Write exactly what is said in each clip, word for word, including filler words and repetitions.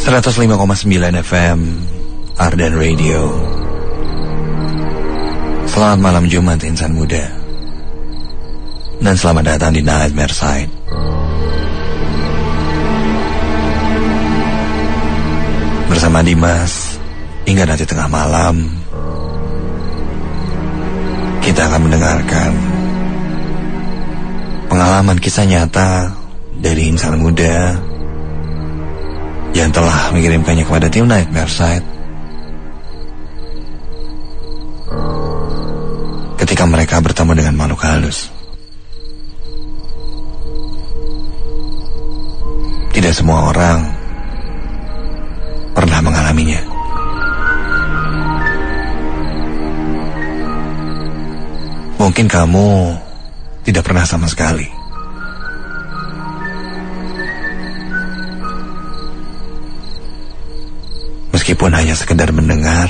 seratus lima koma sembilan F M Ardan Radio. Selamat malam Jumat insan muda, dan selamat datang di Nightmare Side. Bersama Dimas, hingga nanti tengah malam kita akan mendengarkan pengalaman kisah nyata dari insan muda yang telah mengirimkannya kepada tim Nightmare Side ketika mereka bertemu dengan makhluk halus. Tidak semua orang pernah mengalaminya. Mungkin kamu tidak pernah sama sekali. Meskipun hanya sekedar mendengar,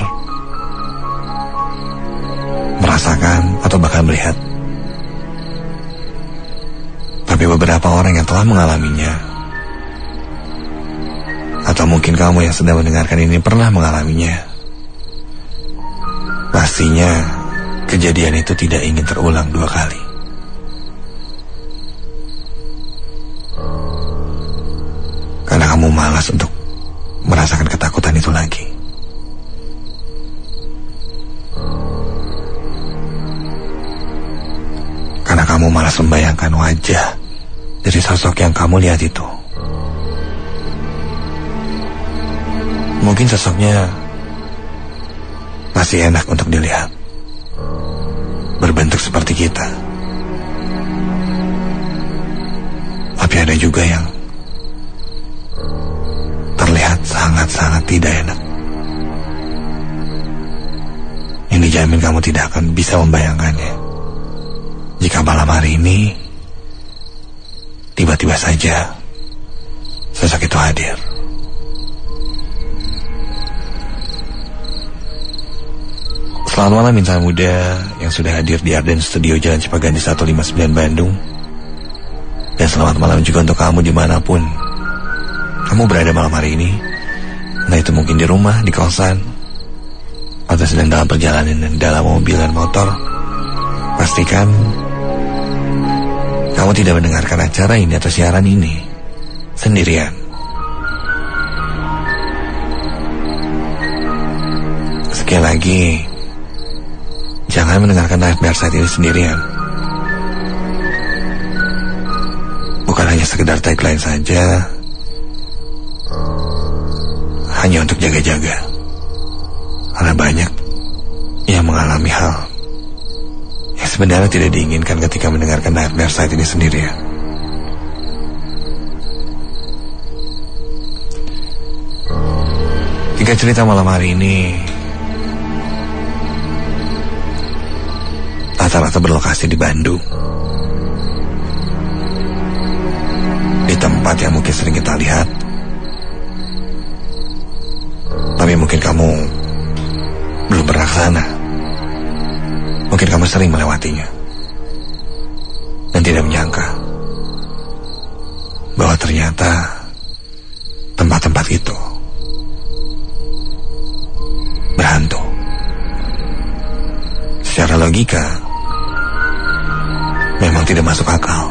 merasakan, atau bahkan melihat. Tapi beberapa orang yang telah mengalaminya, atau mungkin kamu yang sedang mendengarkan ini pernah mengalaminya, pastinya kejadian itu tidak ingin terulang dua kali. Karena kamu malas untuk merasakan ketakutan itu lagi. Karena kamu malas membayangkan wajah dari sosok yang kamu lihat itu. Mungkin sosoknya masih enak untuk dilihat, berbentuk seperti kita. Tapi ada juga yang terlihat sangat-sangat tidak enak. Yang dijamin kamu tidak akan bisa membayangkannya jika malam hari ini tiba-tiba saja sosok itu hadir. Selamat malam insan muda yang sudah hadir di Arden Studio Jalan Cipaganti seratus lima puluh sembilan Bandung. Dan selamat malam juga untuk kamu dimanapun kamu berada malam hari ini. Entah itu mungkin di rumah, di kosan, atau sedang dalam perjalanan dalam mobil dan motor. Pastikan kamu tidak mendengarkan acara ini atau siaran ini sendirian. Sekali lagi, jangan mendengarkan Nightmare Side ini sendirian. Bukan hanya sekedar tagline saja, hanya untuk jaga-jaga. Karena banyak yang mengalami hal yang sebenarnya tidak diinginkan ketika mendengarkan Nightmare Side ini sendirian. Tiga cerita malam hari ini rata-rata berlokasi di Bandung, di tempat yang mungkin sering kita lihat, tapi mungkin kamu belum pernah ke sana. Mungkin kamu sering melewatinya dan tidak menyangka bahwa ternyata tempat-tempat itu berhantu. Secara logika memang tidak masuk akal.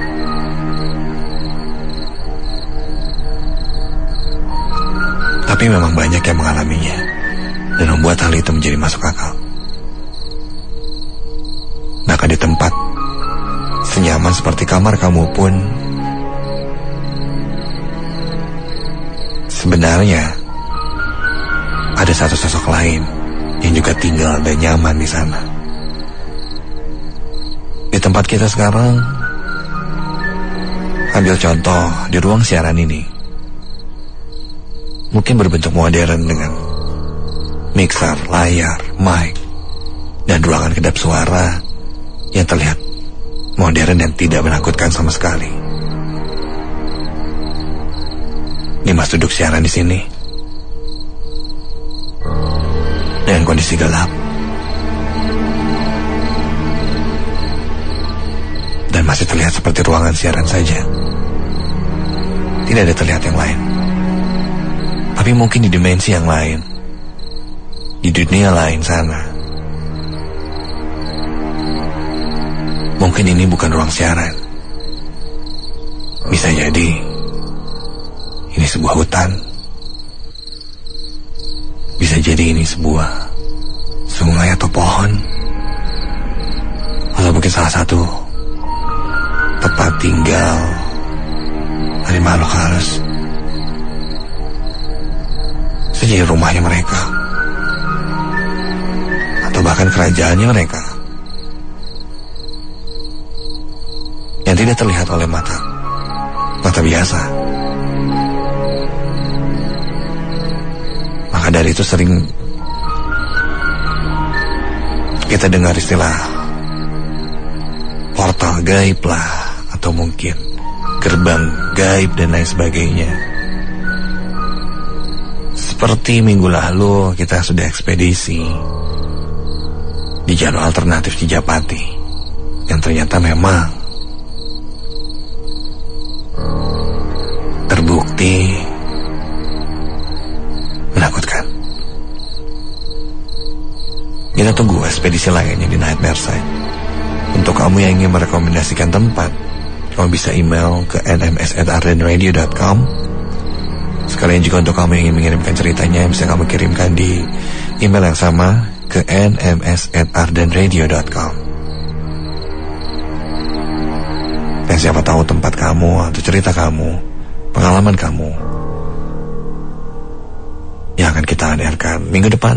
Tapi memang banyak yang mengalaminya dan membuat hal itu menjadi masuk akal. Bahkan di tempat senyaman seperti kamar kamu pun sebenarnya ada satu sosok lain yang juga tinggal dan nyaman di sana. Di tempat kita sekarang, ambil contoh di ruang siaran ini, mungkin berbentuk modern dengan mixer, layar, mic, dan ruangan kedap suara yang terlihat modern dan tidak menakutkan sama sekali. Dimas duduk siaran di sini dengan kondisi gelap dan masih terlihat seperti ruangan siaran saja. Tidak ada terlihat yang lain. Tapi mungkin di dimensi yang lain, di dunia lain sana, mungkin ini bukan ruang siaran. Bisa jadi ini sebuah hutan. Bisa jadi ini sebuah sungai atau pohon, atau mungkin salah satu tempat tinggal dari makhluk halus. Bisa jadi rumahnya mereka, atau bahkan kerajaannya mereka, yang tidak terlihat oleh mata mata biasa. Maka dari itu sering kita dengar istilah portal gaib lah, atau mungkin gerbang gaib dan lain sebagainya. Seperti minggu lalu kita sudah ekspedisi di jalur alternatif Cijapati, yang ternyata memang terbukti menakutkan. Kita tunggu ekspedisi lainnya di Nightmare Site. Untuk kamu yang ingin merekomendasikan tempat, kamu bisa email ke n m s at arden radio dot com. Sekalian juga untuk kamu yang ingin mengirimkan ceritanya, bisa kamu kirimkan di email yang sama ke n m s at arden radio dot com. Dan siapa tahu tempat kamu atau cerita kamu, pengalaman kamu, yang akan kita hadirkan minggu depan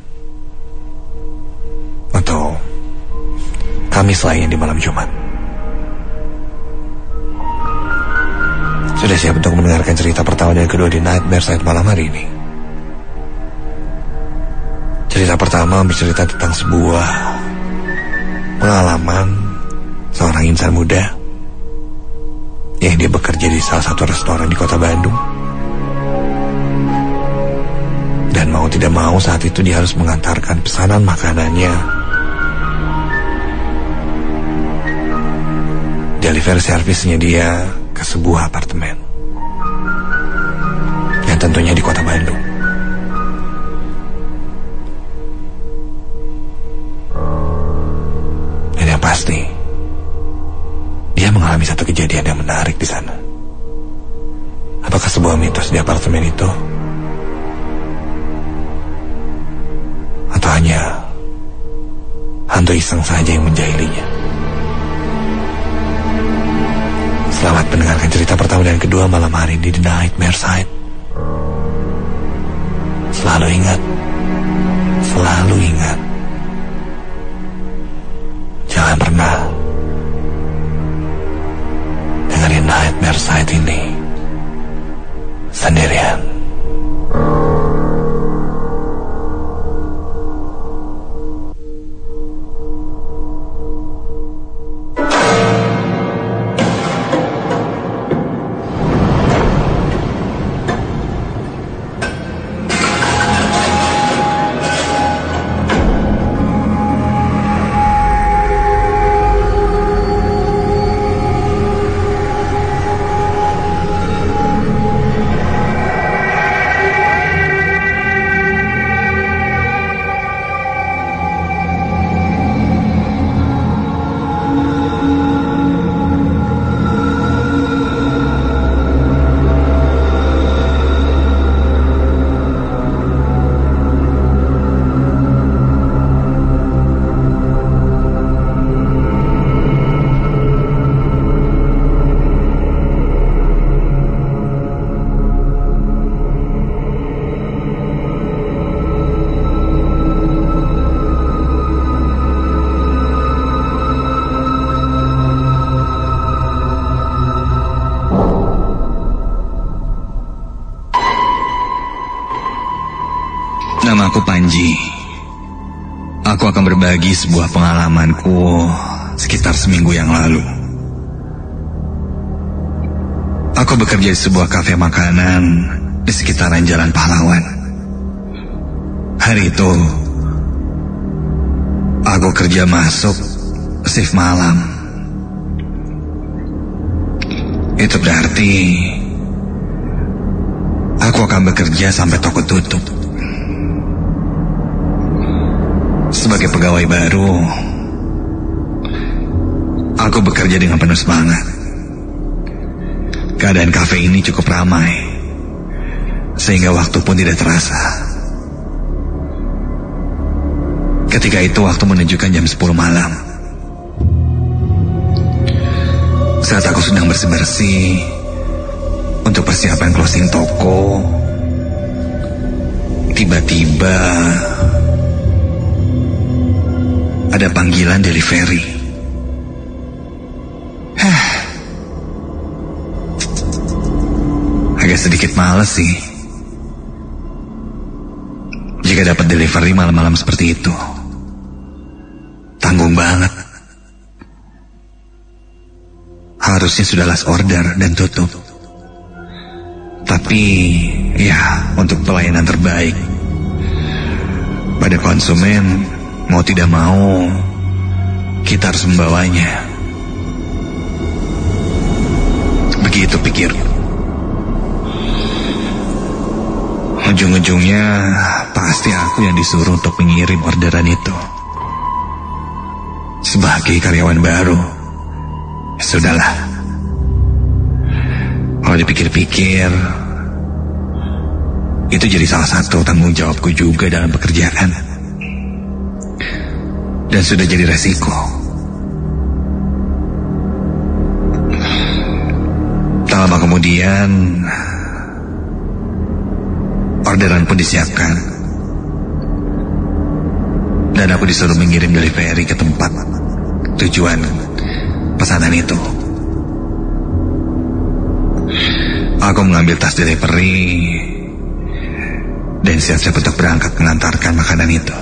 atau Kamis lainnya di malam Jumat. Sudah siap untuk mendengarkan cerita pertama dan kedua di Nightmare Site malam hari ini? Cerita pertama bercerita tentang sebuah pengalaman seorang insan muda yang dia bekerja di salah satu restoran di kota Bandung. Dan mau tidak mau saat itu dia harus mengantarkan pesanan makanannya, delivery service-nya dia ke sebuah apartemen yang tentunya di kota Bandung. Dan yang pasti dia mengalami satu kejadian yang menarik di sana. Apakah sebuah mitos di apartemen itu, atau hanya hantu iseng saja yang menjahilinya? Selamat mendengarkan cerita pertama dan kedua malam hari di The Nightmare Site. Selalu ingat, selalu ingat, jangan pernah dengerin Nightmare Site ini sendirian. Nama aku Panji. Aku akan berbagi sebuah pengalamanku sekitar seminggu yang lalu. Aku bekerja di sebuah kafe makanan di sekitaran Jalan Pahlawan. Hari itu aku kerja masuk shift malam. Itu berarti Aku akan bekerja sampai toko tutup. Sebagai pegawai baru, aku bekerja dengan penuh semangat. Keadaan kafe ini cukup ramai, sehingga waktu pun tidak terasa. Ketika itu waktu menunjukkan jam sepuluh malam. Saat aku sedang bersih-bersih untuk persiapan closing toko, tiba-tiba ada panggilan delivery. Hah, agak sedikit males sih jika dapat delivery malam-malam seperti itu. Tanggung banget. Harusnya sudah last order dan tutup. Tapi ya, untuk pelayanan terbaik pada konsumen, mau tidak mau kita harus membawanya. Begitu pikirku. Ujung-ujungnya pasti aku yang disuruh untuk mengirim orderan itu. Sebagai karyawan baru, ya sudahlah. Kalau dipikir-pikir, itu jadi salah satu tanggung jawabku juga dalam pekerjaan. Dan sudah jadi resiko. Tak lama kemudian, orderan pun disiapkan. Dan aku disuruh mengirim delivery ke tempat tujuan pesanan itu. Aku mengambil tas delivery dan siap-siap untuk berangkat mengantarkan makanan itu.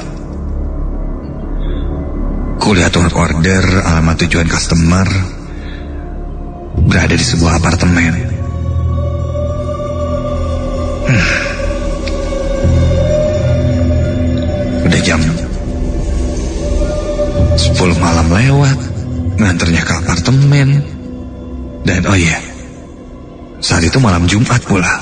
Kulihat work order alamat tujuan customer berada di sebuah apartemen. Hmm. Udah jam sepuluh malam lewat, nganternya ke apartemen. Dan oh iya, saat itu malam Jumat pula.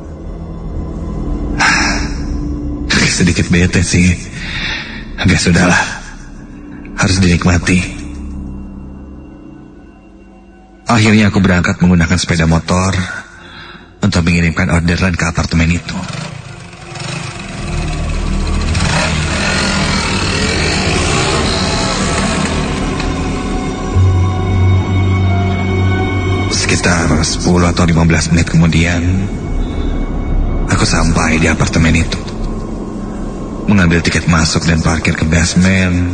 Sedikit bete sih. Agak sudahlah, harus dinikmati. Akhirnya aku berangkat menggunakan sepeda motor untuk mengirimkan orderan ke apartemen itu. Sekitar sepuluh atau lima belas menit kemudian, aku sampai di apartemen itu. Mengambil tiket masuk dan parkir ke basement,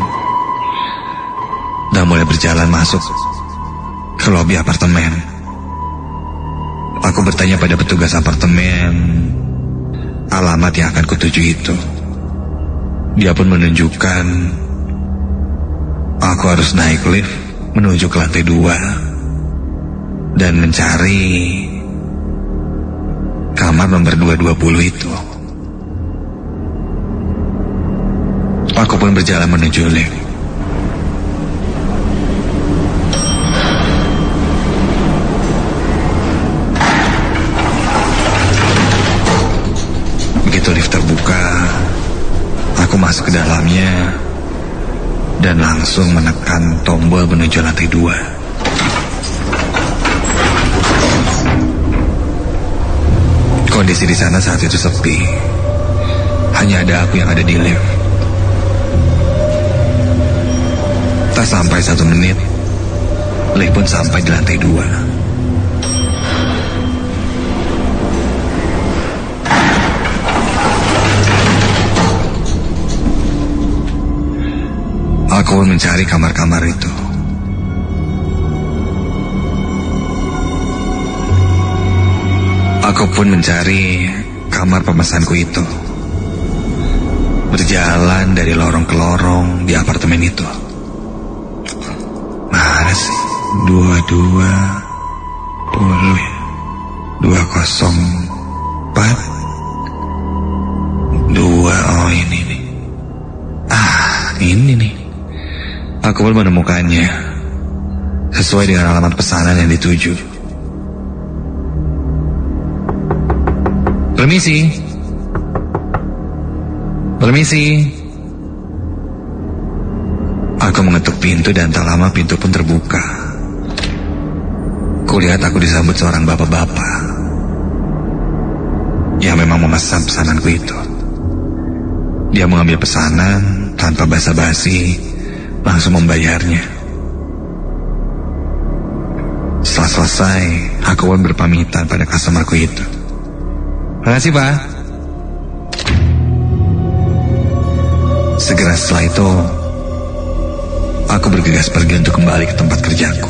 dan mulai berjalan masuk ke lobi apartemen. Aku bertanya pada petugas apartemen alamat yang akan kutuju itu. Dia pun menunjukkan aku harus naik lift menuju ke lantai dua dan mencari kamar nomor dua dua puluh itu. Aku pun berjalan menuju lift. Begitu lift terbuka, aku masuk ke dalamnya dan langsung menekan tombol menuju lantai dua. Kondisi di sana saat itu sepi. Hanya ada aku yang ada di lift. Tak sampai satu menit, lift pun sampai di lantai dua. Aku pun mencari kamar-kamar itu. Aku pun mencari kamar pemesanku itu. Berjalan dari lorong ke lorong di apartemen itu. Mana sih? Dua dua puluh dua kosong empat dua. Oh ini nih. Ah ini nih. Aku pun menemukannya sesuai dengan alamat pesanan yang dituju. Permisi. Permisi. Aku mengetuk pintu dan tak lama pintu pun terbuka. Kulihat aku disambut seorang bapak-bapak yang memang memesan pesananku itu. Dia mengambil pesanan tanpa basa-basi, langsung membayarnya. Setelah selesai, aku pun berpamitan pada customerku itu. Makasih, Pak. Segera setelah itu, aku bergegas pergi untuk kembali ke tempat kerjaku.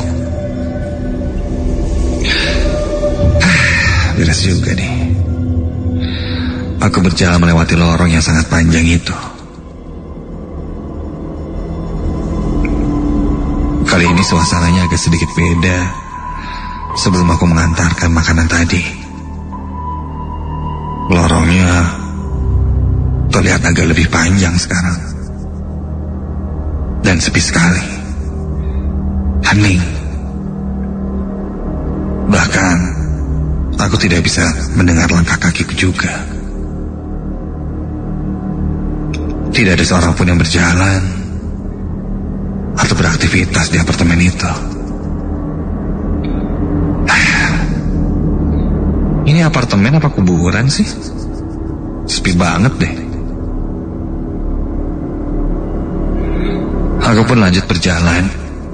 Beres juga nih. Aku berjalan melewati lorong yang sangat panjang itu. Kali ini suasananya agak sedikit beda sebelum aku mengantarkan makanan tadi. Lorongnya terlihat agak lebih panjang sekarang. Dan sepi sekali. Hening. Bahkan aku tidak bisa mendengar langkah kakiku juga. Tidak ada seorang pun yang berjalan atau beraktivitas di apartemen itu. Ini apartemen apa kuburan sih? Sepi banget deh. Aku pun lanjut berjalan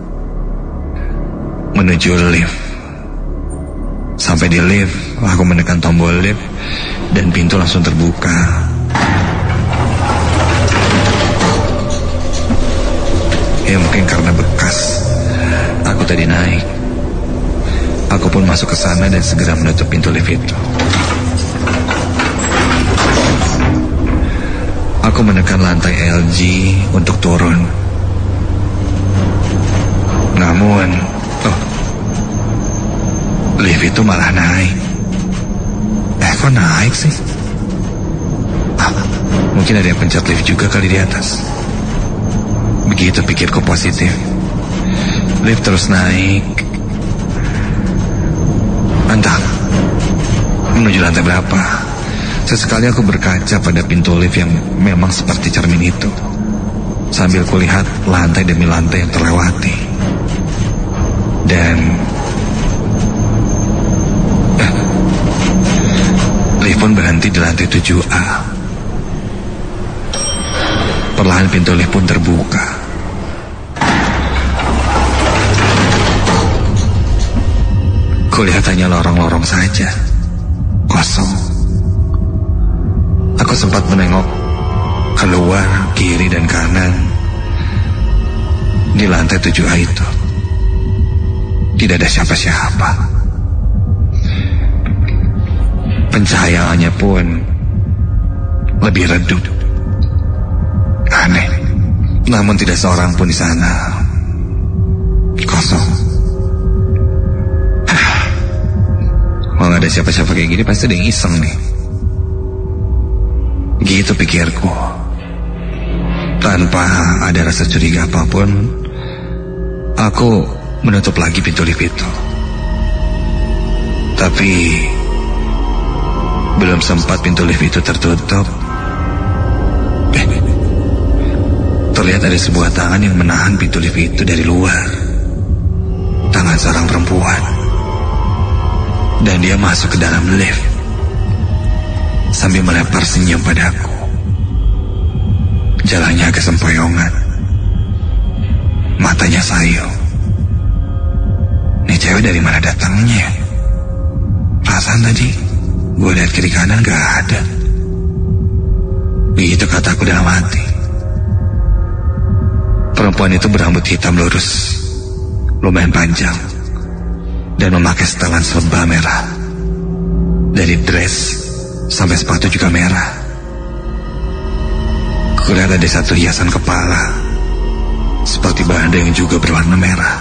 menuju lift. Sampai di lift, aku menekan tombol lift dan pintu langsung terbuka. Ya mungkin karena bekas aku tadi naik. Aku pun masuk ke sana dan segera menutup pintu lift itu. Aku menekan lantai L G untuk turun. Namun, oh, lift itu malah naik. Eh, kok naik sih? Ah, mungkin ada yang pencet lift juga kali di atas. Begitu pikirku positif. Lift terus naik. Entah menuju lantai berapa. Sesekali aku berkaca pada pintu lift yang memang seperti cermin itu, sambil kulihat lantai demi lantai yang terlewati. Dan eh, lift pun berhenti di lantai tujuh A. Perlahan pintu lift pun terbuka. Kulihat hanya lorong-lorong saja, kosong. Aku sempat menengok keluar, kiri dan kanan. Di lantai tujuh A itu tidak ada siapa-siapa. Pencahayaannya pun lebih redup. Aneh, namun tidak seorang pun di sana. Kosong. Kalau gak ada siapa-siapa kayak gini, pasti ada yang iseng nih. Gitu pikirku. Tanpa ada rasa curiga apapun, aku menutup lagi pintu lift itu. Tapi belum sempat pintu lift itu tertutup, eh, terlihat ada sebuah tangan yang menahan pintu lift itu dari luar. Tangan seorang perempuan. Dan dia masuk ke dalam lift sambil melempar senyum padaku. Jalannya agak sempoyongan, matanya sayu. Nih cewek dari mana datangnya? Perasaan tadi gue lihat kiri kanan gak ada. Begitu kataku dalam hati. Perempuan itu berambut hitam lurus, lumayan panjang, dan memakai setelan serba merah. Dari dress sampai sepatu juga merah. Kulihat ada satu hiasan kepala seperti banda yang juga berwarna merah.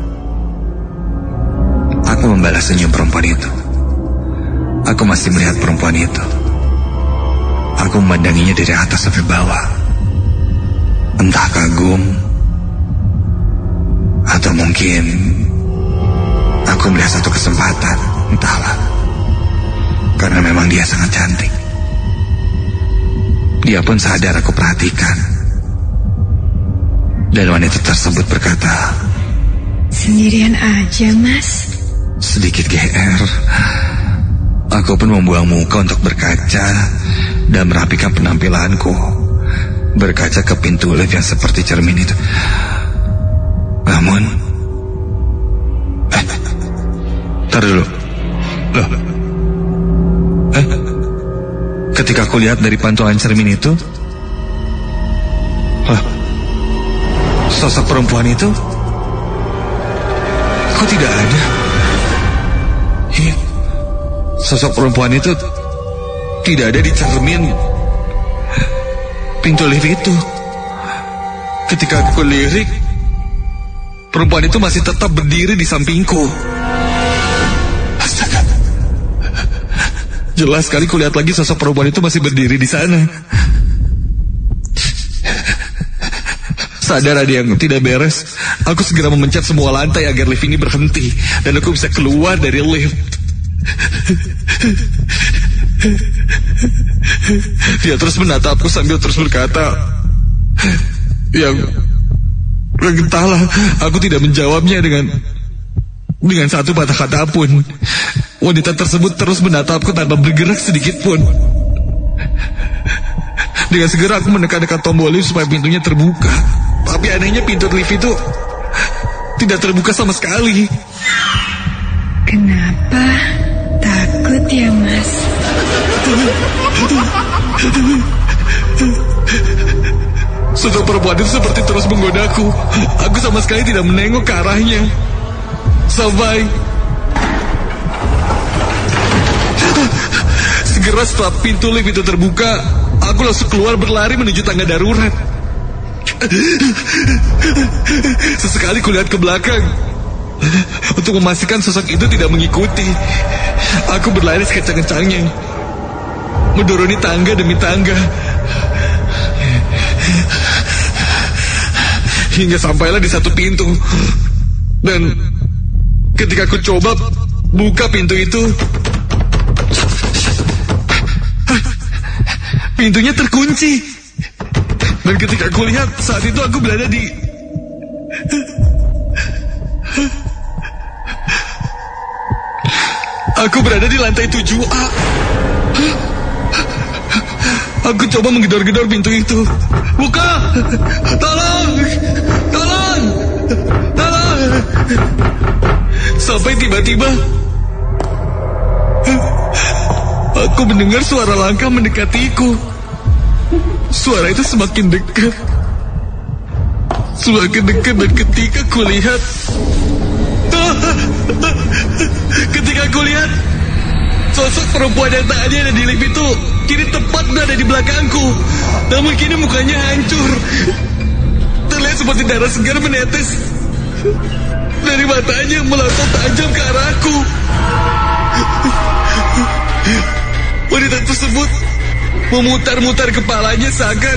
Aku membalas senyum perempuan itu. Aku masih melihat perempuan itu. Aku memandanginya dari atas sampai bawah. Entah kagum atau mungkin aku melihat satu kesempatan, entahlah. karena memang dia sangat cantik. Dia pun sadar aku perhatikan. Dan wanita tersebut berkata, "Sendirian aja, Mas?" Sedikit G R. Aku pun membuang muka untuk berkaca dan merapikan penampilanku. Berkaca ke pintu lift yang seperti cermin itu. Namun, eh, tar dulu. Loh, eh, ketika aku lihat dari pantauan cermin itu, loh, sosok perempuan itu kok tidak ada? Iya, sosok perempuan itu tidak ada di cermin pintu lift itu. Ketika aku lirik, perempuan itu masih tetap berdiri di sampingku. Astaga. Jelas sekali kulihat lagi sosok perempuan itu masih berdiri di sana. Sadar ada yang tidak beres, aku segera memencet semua lantai agar lift ini berhenti dan aku bisa keluar dari lift. Dia terus menatapku sambil terus berkata, Yang entahlah, aku tidak menjawabnya dengan dengan satu patah kata pun. Wanita tersebut terus menatapku tanpa bergerak sedikit pun. Dengan segera aku menekan-nekan tombol lift supaya pintunya terbuka. Tapi anehnya pintu lift itu tidak terbuka sama sekali. Kenapa? Takut ya, Mas? Sosok perempuan itu seperti terus menggodaku. Aku sama sekali tidak menengok ke arahnya. Sampai segera setelah pintu lift itu terbuka, aku langsung keluar berlari menuju tangga darurat. Sesekali kulihat ke belakang untuk memastikan sosok itu tidak mengikuti. Aku berlari sekecang-kecangnya, mendoroni tangga demi tangga, hingga sampailah di satu pintu. Dan ketika aku coba buka pintu itu, pintunya terkunci. Dan ketika aku lihat, saat itu aku berada di Aku berada di lantai tujuh A. Aku coba menggedor-gedor pintu itu. Buka! Tolong! Tolong! Tolong! Sampai tiba-tiba aku mendengar suara langkah mendekatiku. Suara itu semakin dekat. Semakin dekat, dan ketika kulihat Ketika kulihat sosok perempuan yang tadi ada di lift itu kini tepat berada di belakangku. Namun kini mukanya hancur. Terlihat seperti darah segar menetes dari matanya yang melotot tajam ke arahku. Wanita tersebut memutar-mutar kepalanya seakan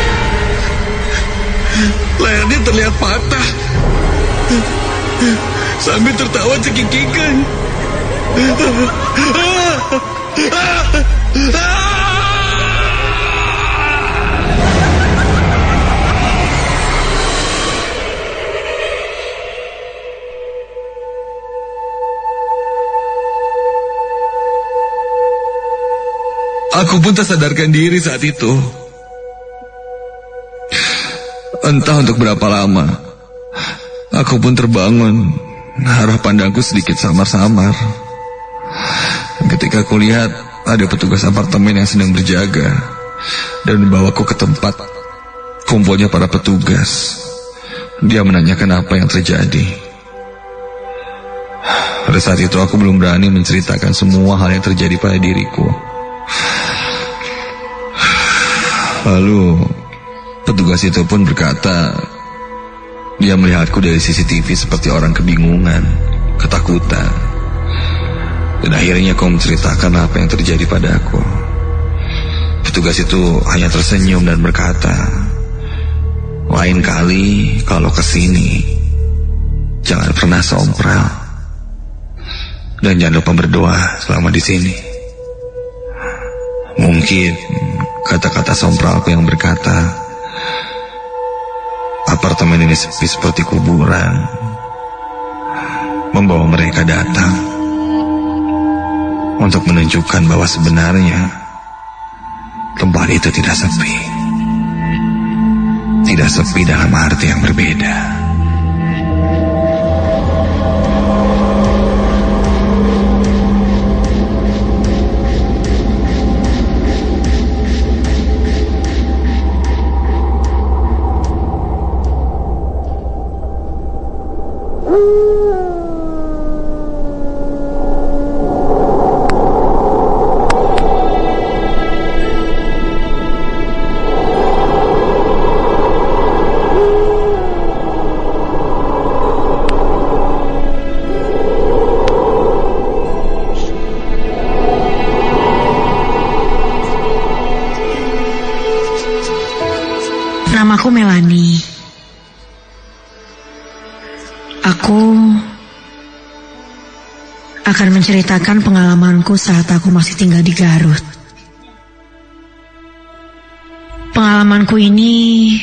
lehernya terlihat patah, sambil tertawa cekikikan. Aku pun tersadarkan diri saat itu. Entah untuk berapa lama, aku pun terbangun. Arah pandangku sedikit samar-samar. Ketika aku lihat ada petugas apartemen yang sedang berjaga dan membawaku ke tempat kumpulnya para petugas. Dia menanyakan apa yang terjadi. Pada saat itu aku belum berani menceritakan semua hal yang terjadi pada diriku. Lalu petugas itu pun berkata, dia melihatku dari C C T V seperti orang kebingungan, ketakutan. Dan akhirnya kau menceritakan apa yang terjadi padaku. Petugas itu hanya tersenyum dan berkata, lain kali kalau kesini jangan pernah sompral. Dan jangan lupa berdoa selama di sini. Mungkin kata-kata sompralku yang berkata, apartemen ini sepi seperti kuburan, membawa mereka datang untuk menunjukkan bahwa sebenarnya tempat itu tidak sepi. Tidak sepi dalam arti yang berbeda. Namaku Melani. Aku akan menceritakan pengalamanku saat aku masih tinggal di Garut. Pengalamanku ini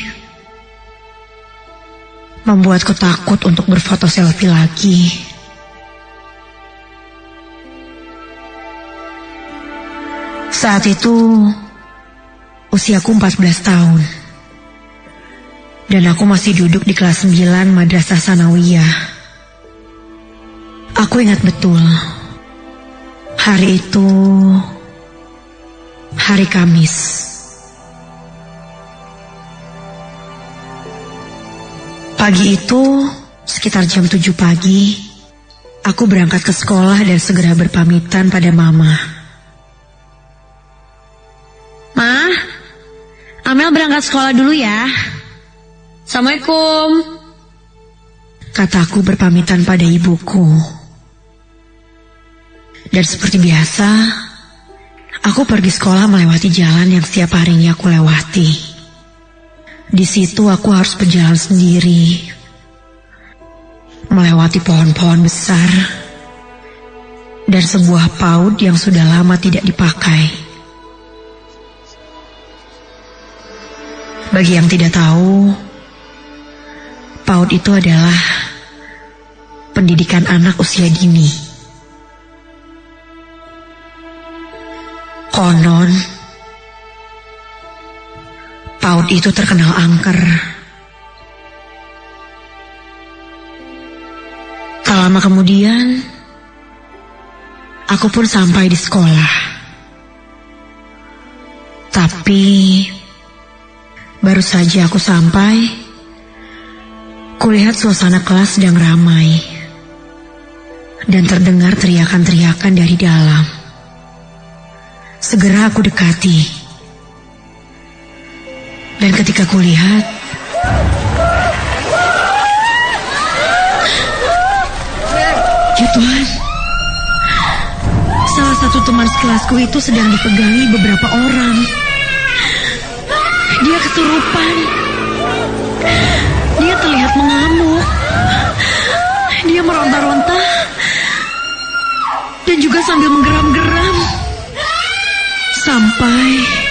membuatku takut untuk berfoto selfie lagi. Saat itu usiaku empat belas tahun. Dan aku masih duduk di kelas sembilan Madrasah Sanawiyah. Aku ingat betul. Hari itu hari Kamis. Pagi itu sekitar jam tujuh pagi, aku berangkat ke sekolah dan segera berpamitan pada mama. Ma, Amel berangkat sekolah dulu ya. Assalamualaikum, kataku berpamitan pada ibuku. Dan seperti biasa, aku pergi sekolah melewati jalan yang setiap harinya aku lewati. Di situ aku harus berjalan sendiri, melewati pohon-pohon besar dan sebuah PAUD yang sudah lama tidak dipakai. Bagi yang tidak tahu, PAUD itu adalah pendidikan anak usia dini. Konon, PAUD itu terkenal angker. Tak lama kemudian, aku pun sampai di sekolah. Tapi, baru saja aku sampai, kulihat suasana kelas sedang ramai dan terdengar teriakan-teriakan dari dalam. Segera aku dekati. Dan ketika kulihat, ya Tuhan, salah satu teman sekelasku itu sedang dipegangi beberapa orang. Dia kesurupan. Dia terlihat mengamuk. Dia meronta-ronta dan juga sambil menggeram-geram. Sampai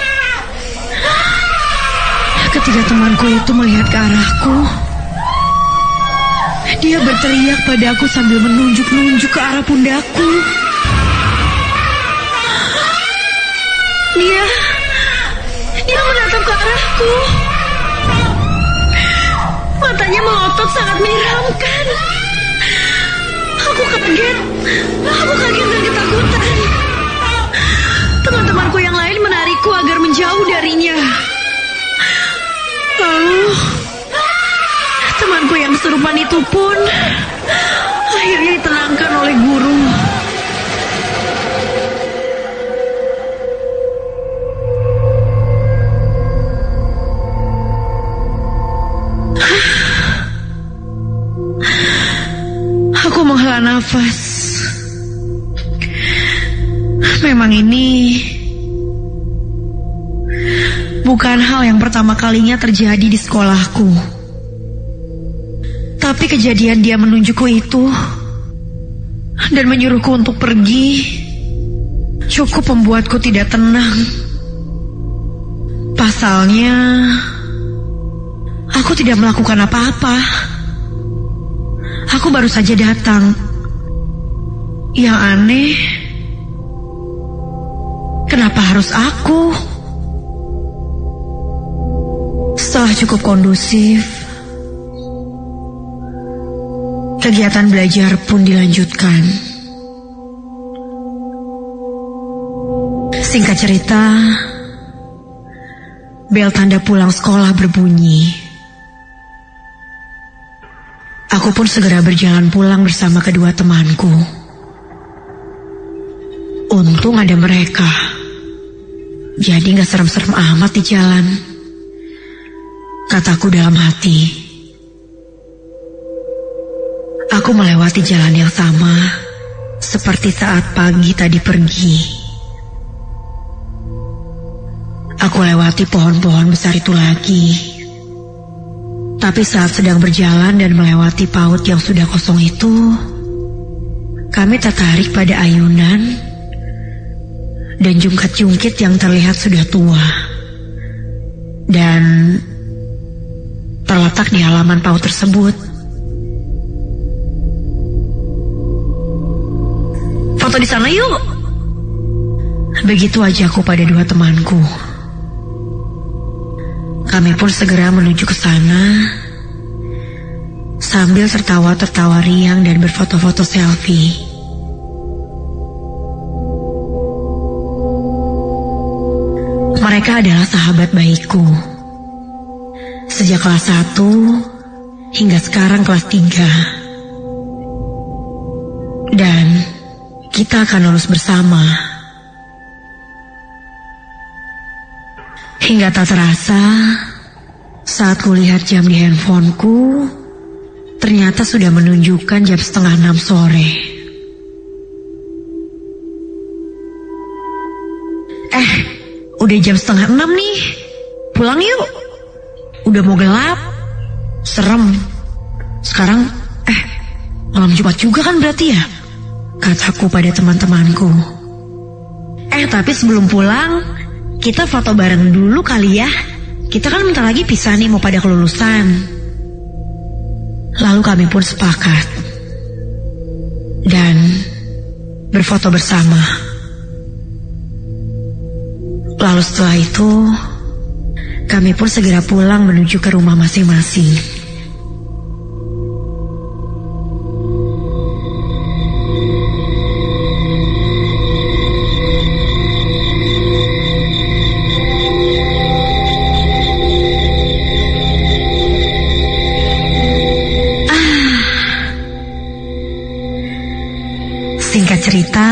ketika temanku itu melihat ke arahku, dia berteriak padaku sambil menunjuk-nunjuk ke arah pundakku. Dia, dia menatap ke arahku. Matanya melotot sangat menyeramkan. Aku kaget. Aku kaget dan ketakutan. Teman-temanku yang lain menarikku agar menjauh darinya. Lalu, temanku yang kesurupan itu pun akhirnya ditenangkan oleh guru. Aku menghela nafas. Memang ini bukan hal yang pertama kalinya terjadi di sekolahku. Tapi kejadian dia menunjukku itu dan menyuruhku untuk pergi cukup membuatku tidak tenang. Pasalnya, aku tidak melakukan apa-apa. Aku baru saja datang. Yang aneh, kenapa harus aku? Setelah cukup kondusif, kegiatan belajar pun dilanjutkan. Singkat cerita, bel tanda pulang sekolah berbunyi. Aku pun segera berjalan pulang bersama kedua temanku. Untung ada mereka, jadi gak serem-serem amat di jalan, kataku dalam hati. Aku melewati jalan yang sama seperti saat pagi tadi pergi. Aku lewati pohon-pohon besar itu lagi. Tapi saat sedang berjalan dan melewati paut yang sudah kosong itu, kami tertarik pada ayunan dan jungkat-jungkit yang terlihat sudah tua dan terletak di halaman paut tersebut. Foto di sana yuk. Begitu ajaku pada dua temanku. Kami pun segera menuju ke sana sambil tertawa-tertawa riang dan berfoto-foto selfie. Mereka adalah sahabat baikku. Sejak kelas satu hingga sekarang kelas tiga. Dan kita akan lulus bersama. Hingga tak terasa, saat kulihat jam di handphoneku, ternyata sudah menunjukkan jam setengah enam sore. Eh, udah jam setengah enam nih. Pulang yuk. Udah mau gelap. Serem. Sekarang, eh, malam Jumat juga kan berarti ya? Kataku pada teman-temanku. Eh, tapi sebelum pulang, kita foto bareng dulu kali ya. Kita kan bentar lagi pisah nih, mau pada kelulusan. Lalu kami pun sepakat dan berfoto bersama. Lalu setelah itu, kami pun segera pulang menuju ke rumah masing-masing. Singkat cerita,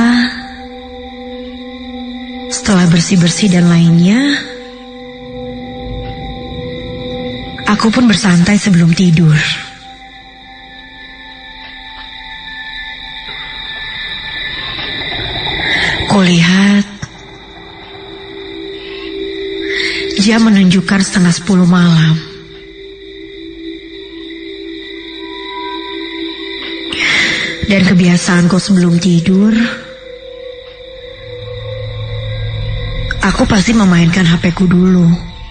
setelah bersih-bersih dan lainnya, aku pun bersantai sebelum tidur. Kulihat jam menunjukkan setengah sepuluh malam. Dan kebiasaanku sebelum tidur, aku pasti memainkan H P-ku dulu.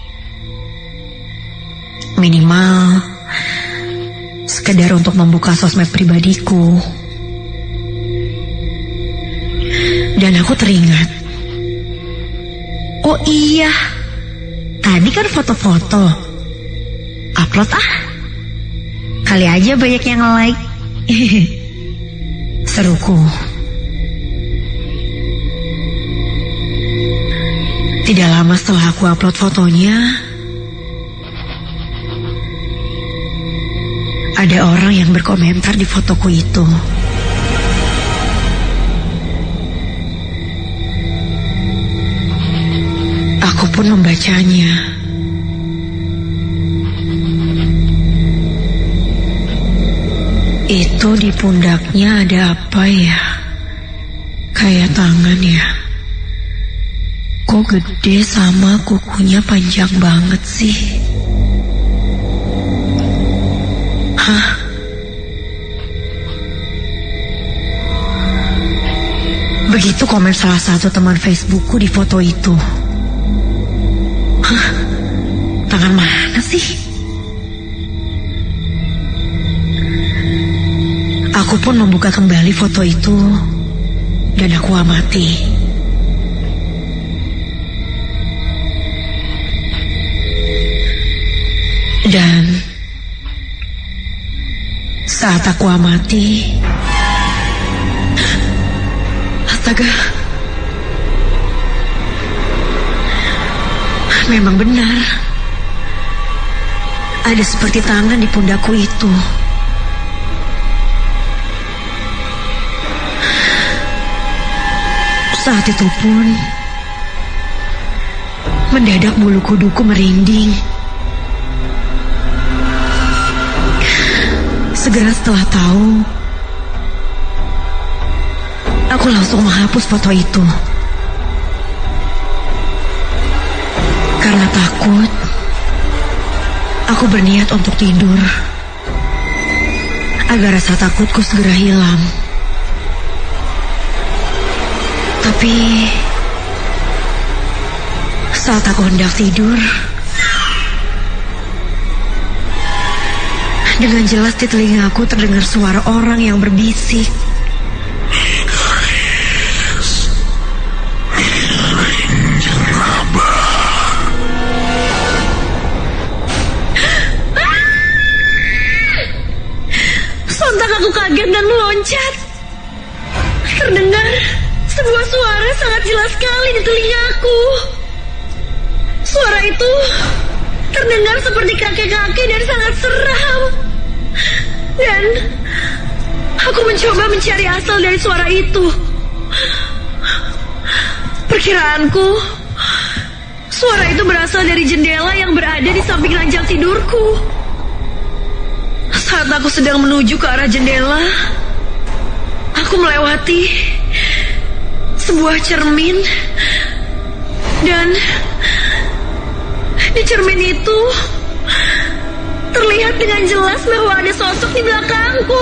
Minimal sekedar untuk membuka sosmed pribadiku. Dan aku teringat, oh iya, tadi kan foto-foto. Upload ah. Kali aja banyak yang like. Seruku. Tidak lama setelah aku upload fotonya, ada orang yang berkomentar di fotoku itu. Aku pun membacanya. Itu di pundaknya ada apa ya? Kayak tangan ya. Kok gede sama kukunya panjang banget sih? Hah? Begitu komen salah satu teman Facebookku di foto itu. Hah? Tangan mana sih? Aku pun membuka kembali foto itu dan aku amati. Dan saat aku amati, astaga, memang benar. Ada seperti tangan di pundakku itu. Saat itu pun, mendadak bulu kuduku merinding. Segera setelah tahu, aku langsung menghapus foto itu. Karena takut, aku berniat untuk tidur agar rasa takutku segera hilang. Tapi saat aku hendak tidur, dengan jelas di telingaku terdengar suara orang yang berbisik. Sontak aku kaget dan meloncat. Terdengar sebuah suara sangat jelas sekali di telingaku. Suara itu terdengar seperti kakek-kakek dan sangat seram. Dan aku mencoba mencari asal dari suara itu. Perkiraanku, suara itu berasal dari jendela yang berada di samping ranjang tidurku. Saat aku sedang menuju ke arah jendela, aku melewati sebuah cermin. Dan di cermin itu terlihat dengan jelas bahwa ada sosok di belakangku.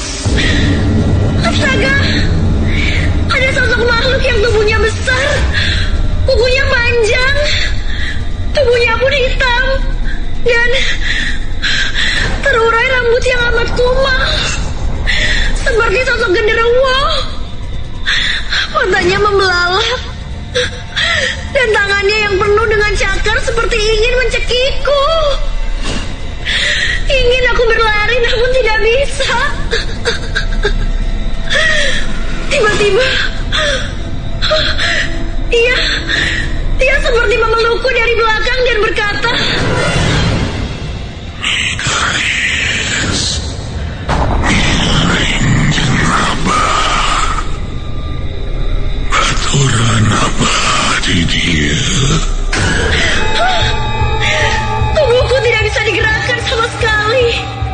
Astaga, ada sosok makhluk yang tubuhnya besar, kukunya panjang, tubuhnya pun hitam, dan terurai rambut yang amat kumal, seperti sosok genderuwo. Matanya membelalak, dan tangannya yang penuh dengan cakar seperti ingin mencekikku. Ingin aku berlari namun tidak bisa. Tiba-tiba Dia Dia seperti memelukku dari belakang dan berkata, Mikaris, miring jenabah, baturan abadi dia. Tubuhku tidak bisa digerakkan sama sekali.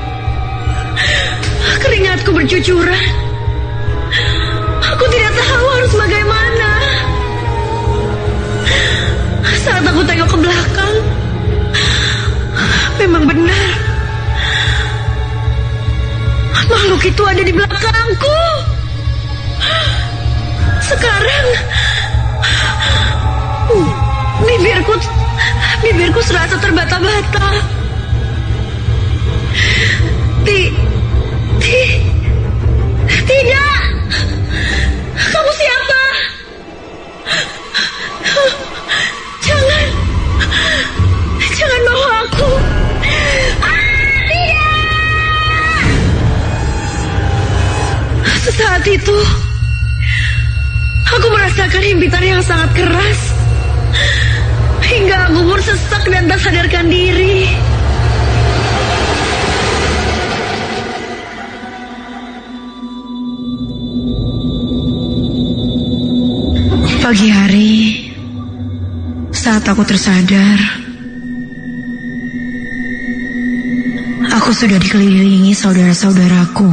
Keringatku bercucuran. Aku tidak tahu harus bagaimana. Saat aku tengok ke belakang, memang benar, makhluk itu ada di belakangku. Sekarang bibirku bibirku serasa terbata-bata. Ti, ti, tidak. Kamu siapa? Jangan, jangan bawa aku. Ah, tidak. Sesaat itu, aku merasakan himpitan yang sangat keras. Hingga aku pun sesak dan tak sadarkan diri. Pagi hari, saat aku tersadar, aku sudah dikelilingi saudara-saudaraku.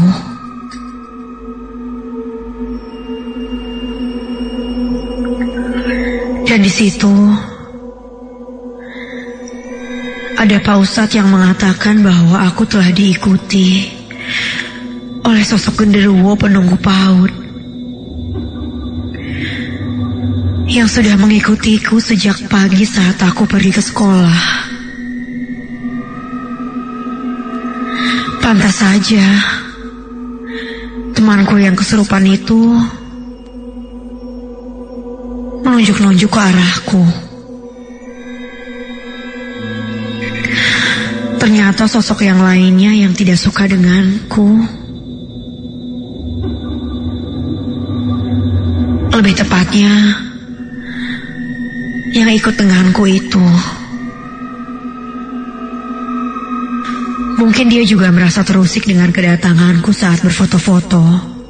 Dan di situ ada Pak Ustadz yang mengatakan bahwa aku telah diikuti oleh sosok genderuwo penunggu PAUD yang sudah mengikutiku sejak pagi saat aku pergi ke sekolah. Pantas saja temanku yang kesurupan itu menunjuk-nunjuk ke arahku. Ternyata sosok yang lainnya yang tidak suka denganku, lebih tepatnya yang ikut denganku itu, mungkin dia juga merasa terusik dengan kedatanganku saat berfoto-foto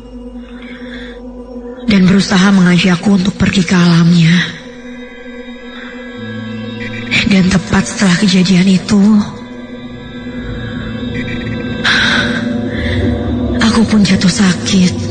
dan berusaha mengajakku untuk pergi ke alamnya. Dan tepat setelah kejadian itu, aku pun jatuh sakit.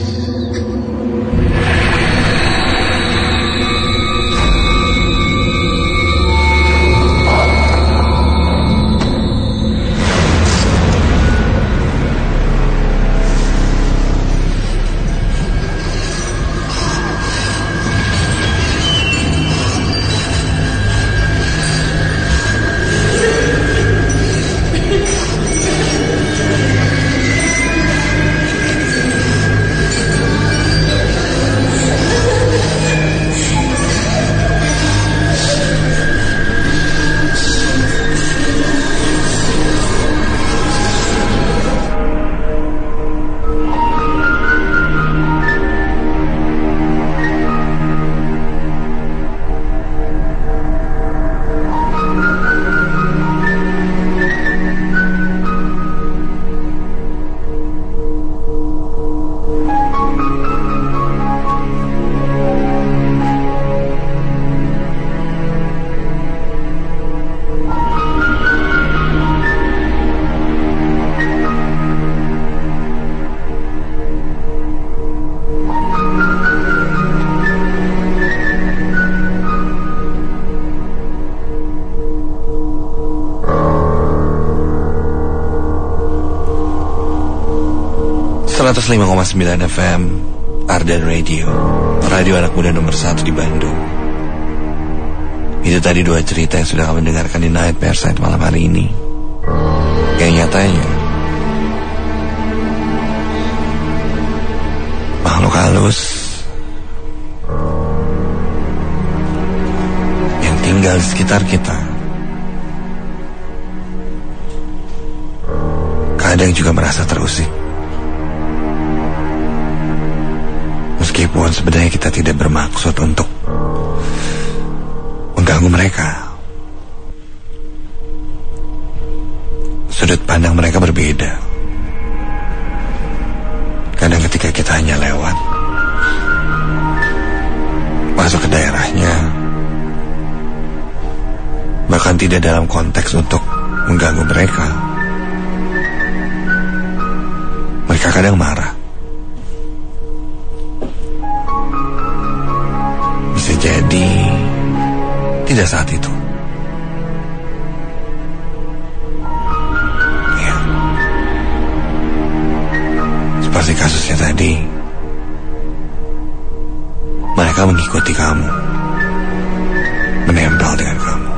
seratus lima koma sembilan F M Ardan Radio, radio anak muda nomor satu di Bandung. Itu tadi dua cerita yang sudah kamu dengarkan di Nightmare Side malam hari ini. Yang nyatanya makhluk halus yang tinggal di sekitar kita kadang juga merasa terusik. Meskipun sebenarnya kita tidak bermaksud untuk mengganggu mereka. Sudut pandang mereka berbeda. Kadang ketika kita hanya lewat, masuk ke daerahnya, bahkan tidak dalam konteks untuk mengganggu mereka, mereka kadang marah. Bisa jadi tidak saat itu. Ya. Seperti kasusnya tadi, mereka mengikuti kamu, menempel dengan kamu.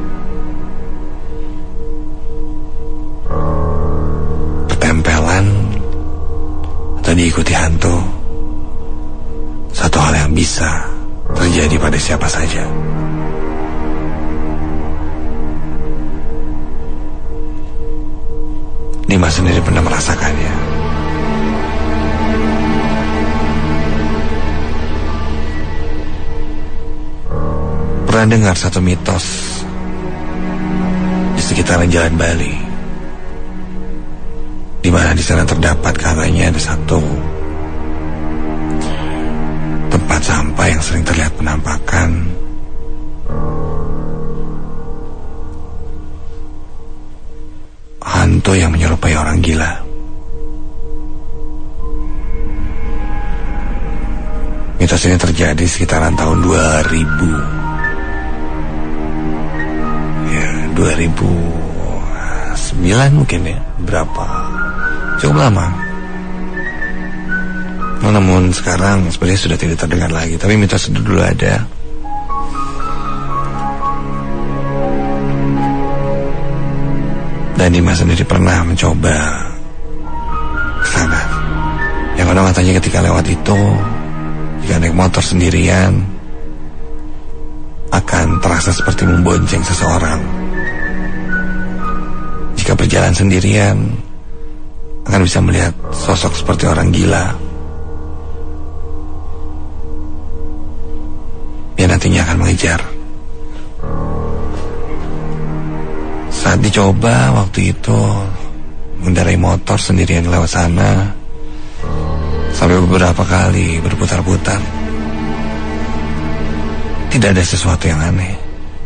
Pertempelan atau diikuti hantu, satu hal yang bisa terjadi pada siapa saja. Dimas sendiri pernah merasakannya. Pernah dengar satu mitos di sekitaran Jalan Bali, di mana di sana terdapat katanya ada satu tempat sampah yang sering terlihat penampakan hantu yang menyerupai orang gila. Mitos ini terjadi sekitaran tahun dua ribu. Ya, dua ribu sembilan mungkin ya. Berapa? Cukup lama. Namun sekarang sebenarnya sudah tidak terdengar lagi. Tapi mitos itu dulu ada. Dan Dimas sendiri pernah mencoba Dimana matanya ketika lewat itu, jika naik motor sendirian, akan terasa seperti membonceng seseorang. Jika berjalan sendirian, akan bisa melihat sosok seperti orang gila yang nantinya akan mengejar. Saat dicoba waktu itu mengendarai motor sendirian lewat sana, sampai beberapa kali berputar-putar, tidak ada sesuatu yang aneh.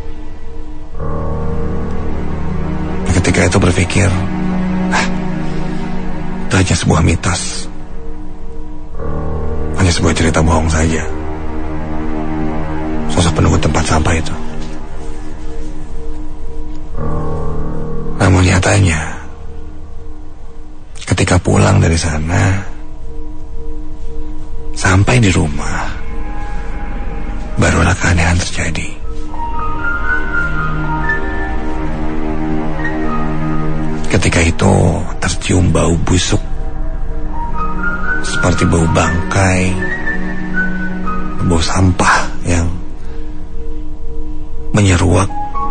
Ketika itu berpikir, ah, itu hanya sebuah mitos, hanya sebuah cerita bohong saja. Sosok penunggu tempat sampah itu. Namun nyatanya, ketika pulang dari sana, sampai di rumah, barulah keanehan terjadi. Ketika itu tercium bau busuk, seperti bau bangkai, bau sampah yang menyeruak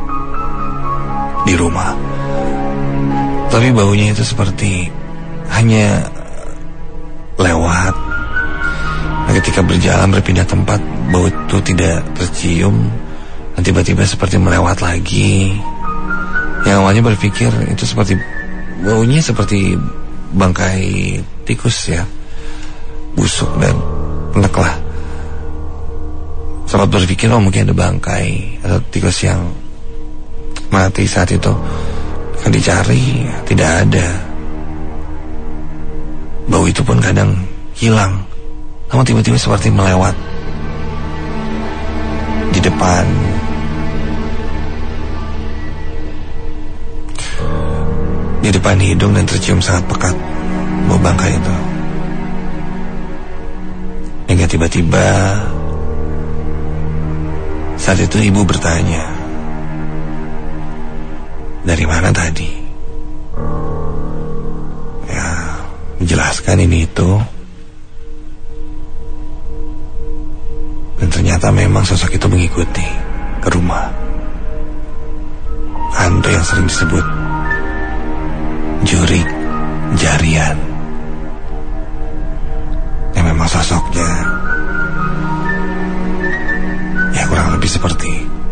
di rumah. Tapi baunya itu seperti hanya lewat. Nah, ketika berjalan berpindah tempat, bau itu tidak tercium, dan tiba-tiba seperti melewat lagi. Yang awalnya berpikir itu seperti baunya seperti bangkai tikus ya, busuk dan enek lah. Sempat berpikir oh mungkin ada bangkai atau tikus yang mati saat itu. Kan dicari, tidak ada. Bau itu pun kadang hilang, namun tiba-tiba seperti melewat di depan. Di depan hidung dan tercium sangat pekat bau bangkai itu. Hingga tiba-tiba saat itu ibu bertanya, dari mana tadi? Ya, menjelaskan ini itu. Dan ternyata memang sosok itu mengikuti ke rumah. Hantu yang sering disebut Jurik Jarian. Yang memang sosoknya ya kurang lebih seperti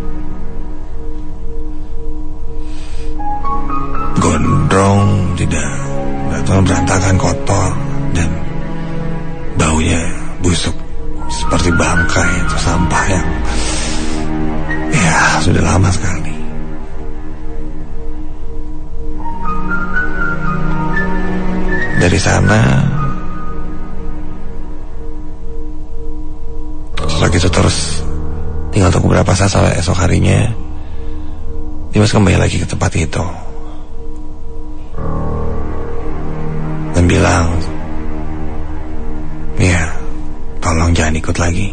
gondrong, tidak berantakan, kotor, dan baunya busuk seperti bangkai atau sampah yang ya sudah lama sekali. Dari sana sosok itu terus tinggal tunggu beberapa saat sampai esok harinya Dimas kembali lagi ke tempat itu dan bilang, ya tolong jangan ikut lagi.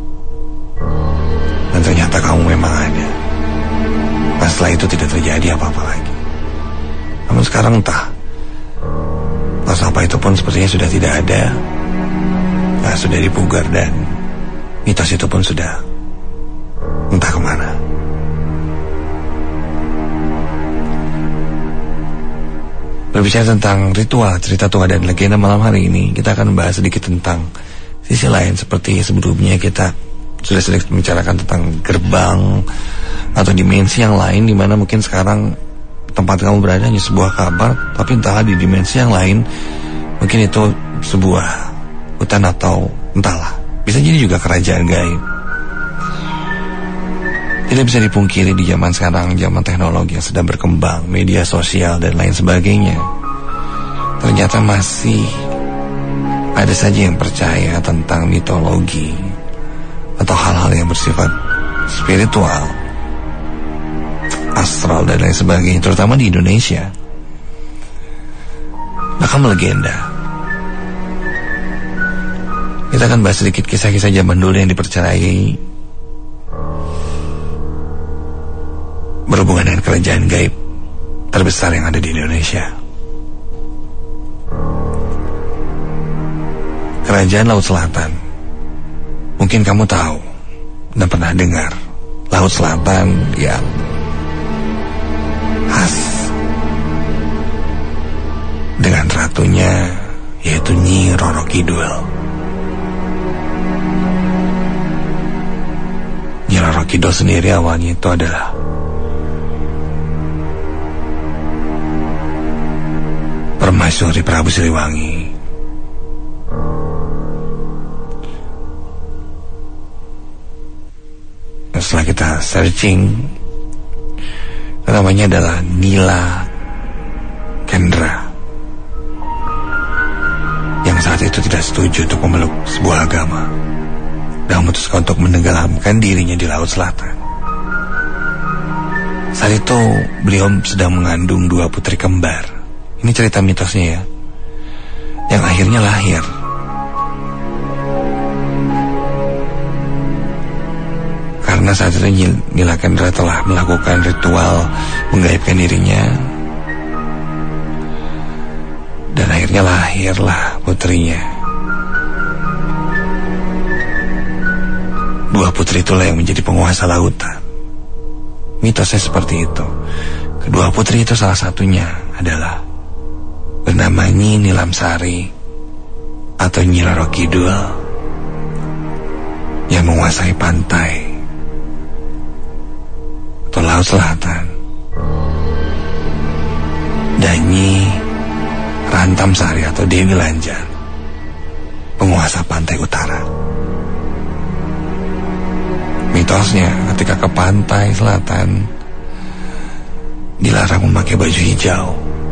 Dan ternyata kamu memang ada. Nah, setelah itu tidak terjadi apa-apa lagi. Namun sekarang entah, pas apa itu pun sepertinya sudah tidak ada. Nah, sudah dipugar dan mitos itu pun sudah entah kemana. Berbicara tentang ritual, cerita tua dan legenda, malam hari ini kita akan membahas sedikit tentang sisi lain. Seperti sebelumnya kita sudah sedikit membicarakan tentang gerbang atau dimensi yang lain, di mana mungkin sekarang tempat kamu berada hanya sebuah kamar, tapi entahlah di dimensi yang lain mungkin itu sebuah hutan atau entahlah, bisa jadi juga kerajaan gaib. Tidak bisa dipungkiri di zaman sekarang, zaman teknologi yang sedang berkembang, media sosial dan lain sebagainya, ternyata masih ada saja yang percaya tentang mitologi atau hal-hal yang bersifat spiritual, astral dan lain sebagainya, terutama di Indonesia. Bahkan legenda. Kita akan bahas sedikit kisah-kisah zaman dulu yang dipercayai berhubungan dengan kerajaan gaib terbesar yang ada di Indonesia. Kerajaan Laut Selatan. Mungkin kamu tahu dan pernah dengar Laut Selatan yang khas dengan ratunya, yaitu Nyi Roro Kidul. Nyi Roro Kidul sendiri awalnya itu adalah permaisuri Prabu Siliwangi. Setelah kita searching, namanya adalah Nila Kendra, yang saat itu tidak setuju untuk memeluk sebuah agama dan memutuskan untuk menenggelamkan dirinya di Laut Selatan. Saat itu beliau sedang mengandung dua putri kembar. Ini cerita mitosnya ya, yang akhirnya lahir. Karena saat itu Nila Kendra telah melakukan ritual menggaibkan dirinya, dan akhirnya lahirlah putrinya. Dua putri itulah yang menjadi penguasa lautan. Mitosnya seperti itu. Kedua putri itu salah satunya adalah bernama Nyi Nilamsari atau Nyi Roro Kidul, yang menguasai pantai atau Laut Selatan, dan Nyi Rantamsari atau Dewi Lanjar, penguasa pantai utara. Mitosnya ketika ke pantai selatan dilarang memakai baju hijau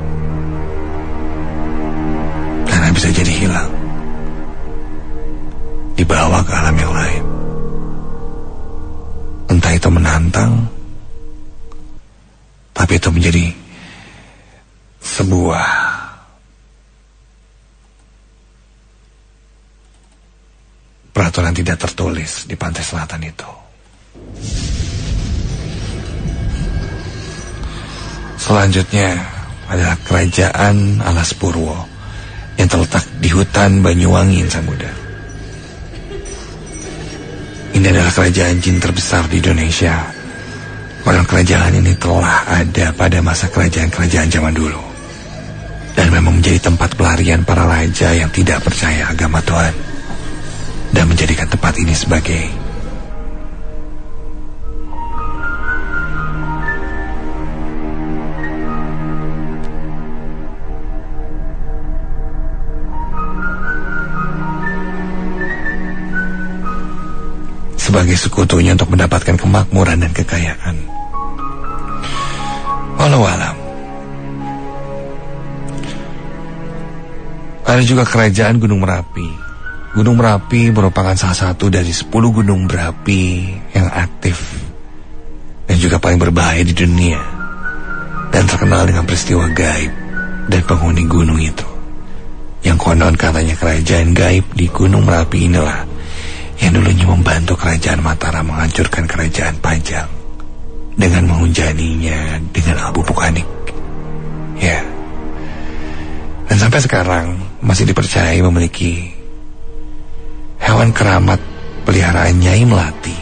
karena bisa jadi hilang, dibawa ke alam yang lain. Entah itu menantang, tapi itu menjadi sebuah peraturan tidak tertulis di pantai selatan itu. Selanjutnya adalah kerajaan Alas Purwo yang terletak di hutan Banyuwangi, Insan Muda. Ini adalah kerajaan jin terbesar di Indonesia. Orang kerajaan ini telah ada pada masa kerajaan-kerajaan zaman dulu, dan memang menjadi tempat pelarian para raja yang tidak percaya agama Tuhan, dan menjadikan tempat ini sebagai sebagai sekutunya untuk mendapatkan kemakmuran dan kekayaan. Walau alam. Ada juga kerajaan Gunung Merapi. Gunung Merapi merupakan salah satu dari sepuluh gunung berapi yang aktif dan juga paling berbahaya di dunia, dan terkenal dengan peristiwa gaib dan penghuni gunung itu. Yang konon katanya kerajaan gaib di Gunung Merapi inilah yang dulunya membantu kerajaan Mataram menghancurkan kerajaan Pajang dengan menghujaninya dengan abu vulkanik. Ya. Dan sampai sekarang masih dipercayai memiliki hewan keramat peliharaan Nyai Melati.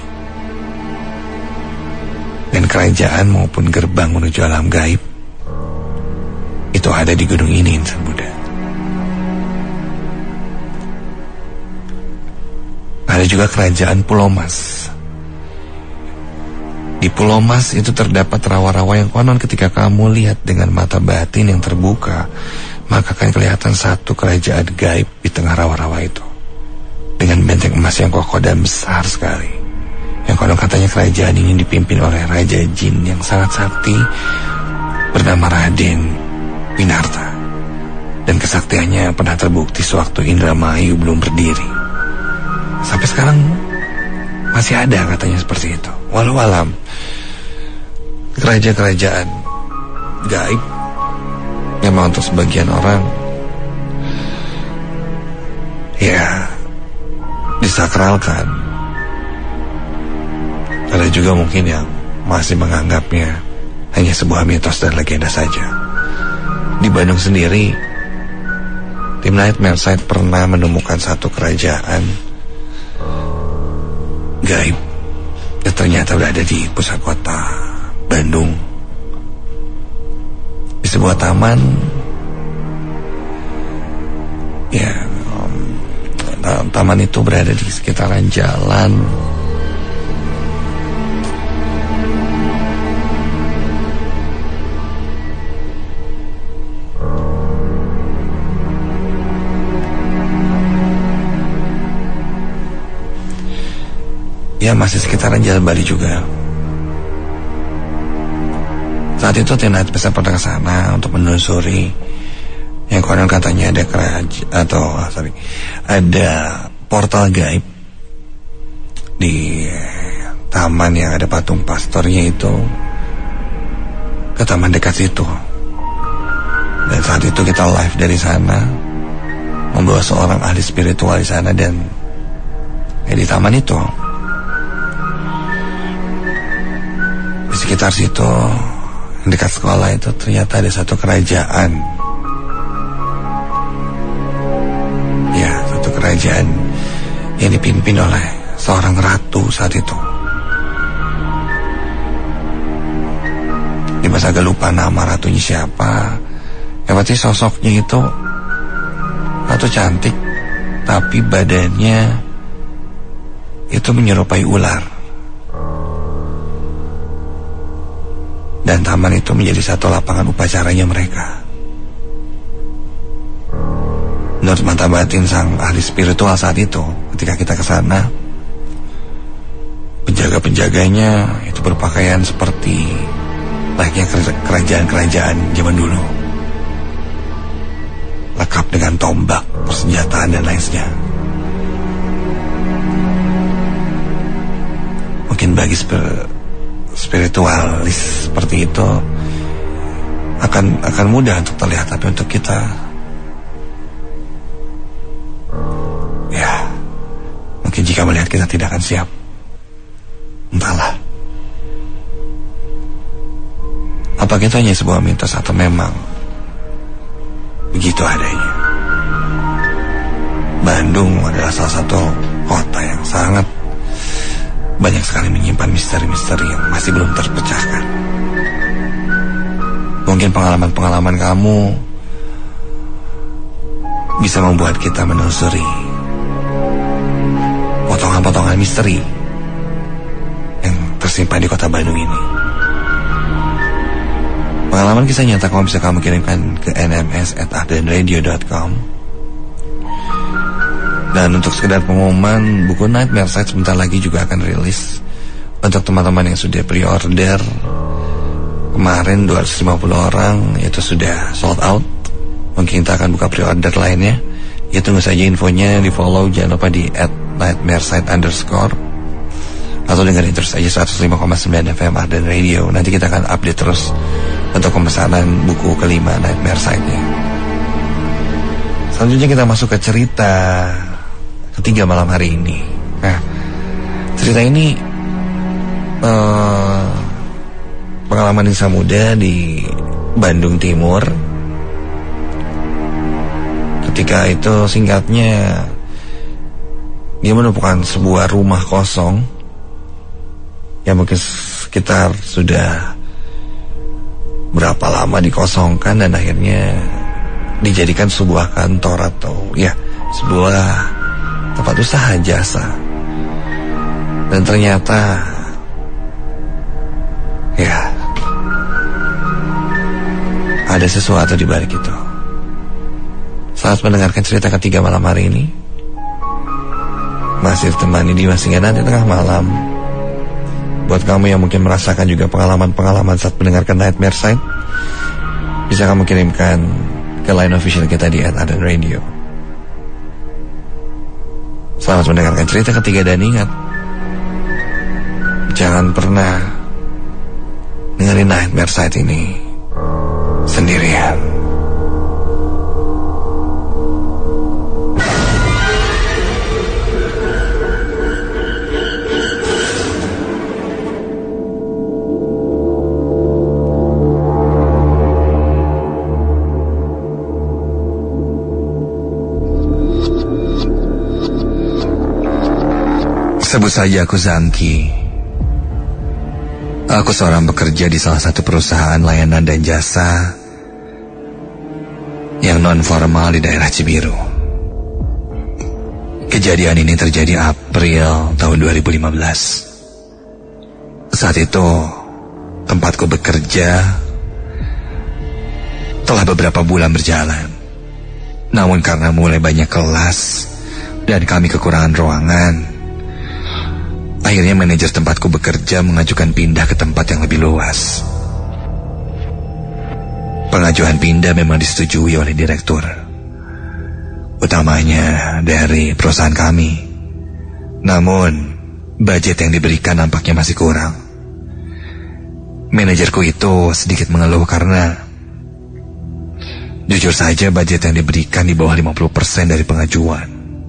Dan kerajaan maupun gerbang menuju alam gaib itu ada di gunung ini, Insan Muda. Ada juga kerajaan Pulau Mas. Di Pulau Mas itu terdapat rawa-rawa yang konon ketika kamu lihat dengan mata batin yang terbuka, maka akan kelihatan satu kerajaan gaib di tengah rawa-rawa itu, dengan benteng emas yang kokoh dan besar sekali. Yang konon katanya kerajaan ini dipimpin oleh Raja Jin yang sangat sakti bernama Raden Winarta, dan kesaktiannya pernah terbukti sewaktu Indramayu belum berdiri. Sampai sekarang masih ada katanya seperti itu. Walau alam, kerajaan-kerajaan gaib memang untuk sebagian orang ya disakralkan. Ada juga mungkin yang masih menganggapnya hanya sebuah mitos dan legenda saja. Di Bandung sendiri, tim Nightmare Site pernah menemukan satu kerajaan gaib yang ternyata berada di pusat kota Bandung, di sebuah taman. Ya, um, taman itu berada di sekitaran jalan ya, masih sekitaran Jalan Bali juga. Saat itu tim Nightmare Site pernah ke sana untuk menelusuri yang konon katanya ada kerajaan atau ah, sorry ada portal gaib di taman yang ada patung pastornya itu, ke taman dekat situ. Dan saat itu kita live dari sana, membawa seorang ahli spiritual di sana dan eh, di taman itu. Di sekitar situ, dekat sekolah itu, ternyata ada satu kerajaan. Ya, satu kerajaan yang dipimpin oleh seorang ratu saat itu. Dimas agak lupa nama ratunya siapa. Yang pasti sosoknya itu ratu cantik, tapi badannya itu menyerupai ular. Dan taman itu menjadi satu lapangan upacaranya mereka. Menurut mata batin sang ahli spiritual saat itu, ketika kita ke sana, penjaga-penjaganya itu berpakaian seperti layaknya kerajaan-kerajaan zaman dulu, lengkap dengan tombak, persenjataan dan lainnya. Mungkin bagi spir- spiritualis seperti itu akan akan mudah untuk terlihat, tapi untuk kita, ya, mungkin jika melihat kita tidak akan siap. Entahlah, apa kita hanya sebuah mitos atau memang begitu adanya. Bandung adalah salah satu kota yang sangat banyak sekali menyimpan misteri-misteri yang masih belum terpecahkan. Mungkin pengalaman-pengalaman kamu bisa membuat kita menelusuri potongan-potongan misteri yang tersimpan di kota Bandung ini. Pengalaman kisah nyata kamu bisa kamu kirimkan ke n m s at ahdan radio dot com. Dan untuk sekedar pengumuman, buku Nightmare Site sebentar lagi juga akan rilis. Untuk teman-teman yang sudah pre-order, kemarin dua ratus lima puluh orang itu sudah sold out. Mungkin kita akan buka pre-order lainnya. Ya, tunggu saja infonya, di follow, jangan lupa di at nightmare site underscore, atau dengerin terus aja seratus lima koma sembilan F M Ahdan Radio. Nanti kita akan update terus untuk pemesanan buku kelima Nightmare Site-nya. Selanjutnya kita masuk ke cerita ketiga malam hari ini. Nah, cerita ini uh, pengalaman desa muda di Bandung Timur. Ketika itu singkatnya, dia menemukan sebuah rumah kosong yang mungkin sekitar sudah berapa lama dikosongkan dan akhirnya dijadikan sebuah kantor atau ya sebuah tempat usaha jasa. Dan ternyata ya ada sesuatu di balik itu. Selamat mendengarkan cerita ketiga malam hari ini. Masih ditemani Dimas hingga nanti tengah malam. Buat kamu yang mungkin merasakan juga pengalaman-pengalaman saat mendengarkan Nightmare Site, bisa kamu kirimkan ke line official kita di at Ahdan Radio. Selamat mendengarkan cerita ketiga dan ingat, jangan pernah dengerin Nightmare Site ini sendirian. Sebut saja aku Zangki. Aku seorang pekerja di salah satu perusahaan layanan dan jasa yang non-formal di daerah Cibiru. Kejadian ini terjadi April tahun dua ribu lima belas. Saat itu tempatku bekerja telah beberapa bulan berjalan. Namun karena mulai banyak kelas dan kami kekurangan ruangan, akhirnya manajer tempatku bekerja mengajukan pindah ke tempat yang lebih luas. Pengajuan pindah memang disetujui oleh direktur, utamanya dari perusahaan kami. Namun, budget yang diberikan nampaknya masih kurang. Manajerku itu sedikit mengeluh karena jujur saja budget yang diberikan di bawah lima puluh persen dari pengajuan.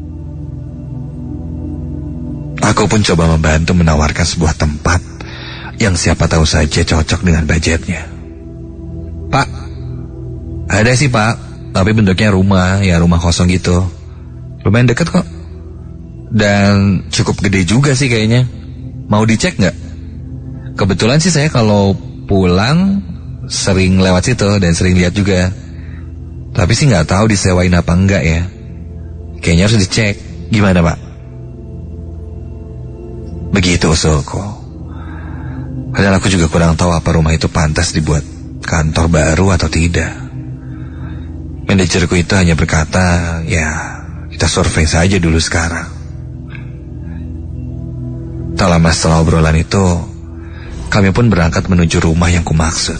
Aku pun coba membantu menawarkan sebuah tempat yang siapa tahu saja cocok dengan budgetnya. Pak, ada sih pak, tapi bentuknya rumah, ya rumah kosong gitu. Lumayan deket kok. Dan cukup gede juga sih kayaknya. Mau dicek gak? Kebetulan sih saya kalau pulang sering lewat situ dan sering lihat juga. Tapi sih gak tahu disewain apa enggak ya. Kayaknya harus dicek. Gimana pak? Begitu usulku. Padahal aku juga kurang tahu apa rumah itu pantas dibuat kantor baru atau tidak. Manajerku itu hanya berkata, ya kita survei saja dulu sekarang. Tak lama setelah obrolan itu, kami pun berangkat menuju rumah yang kumaksud.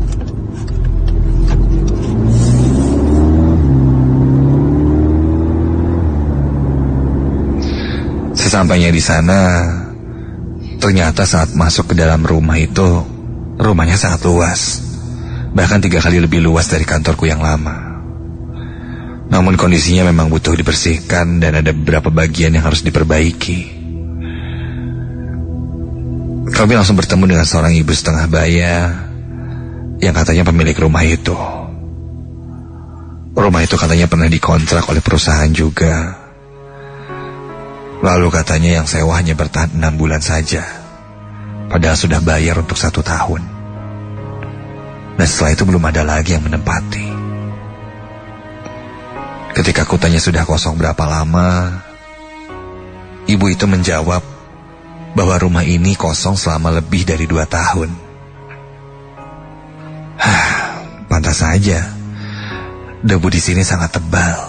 Sesampainya di sana, ternyata saat masuk ke dalam rumah itu, rumahnya sangat luas. Bahkan tiga kali lebih luas dari kantorku yang lama. Namun kondisinya memang butuh dibersihkan dan ada beberapa bagian yang harus diperbaiki. Kami langsung bertemu dengan seorang ibu setengah baya yang katanya pemilik rumah itu. Rumah itu katanya pernah dikontrak oleh perusahaan juga. Lalu katanya yang sewa hanya bertahan enam bulan saja, padahal sudah bayar untuk satu tahun. Dan setelah itu belum ada lagi yang menempati. Ketika aku tanya sudah kosong berapa lama, ibu itu menjawab bahwa rumah ini kosong selama lebih dari dua tahun. Hah, pantas saja. Debu di sini sangat tebal.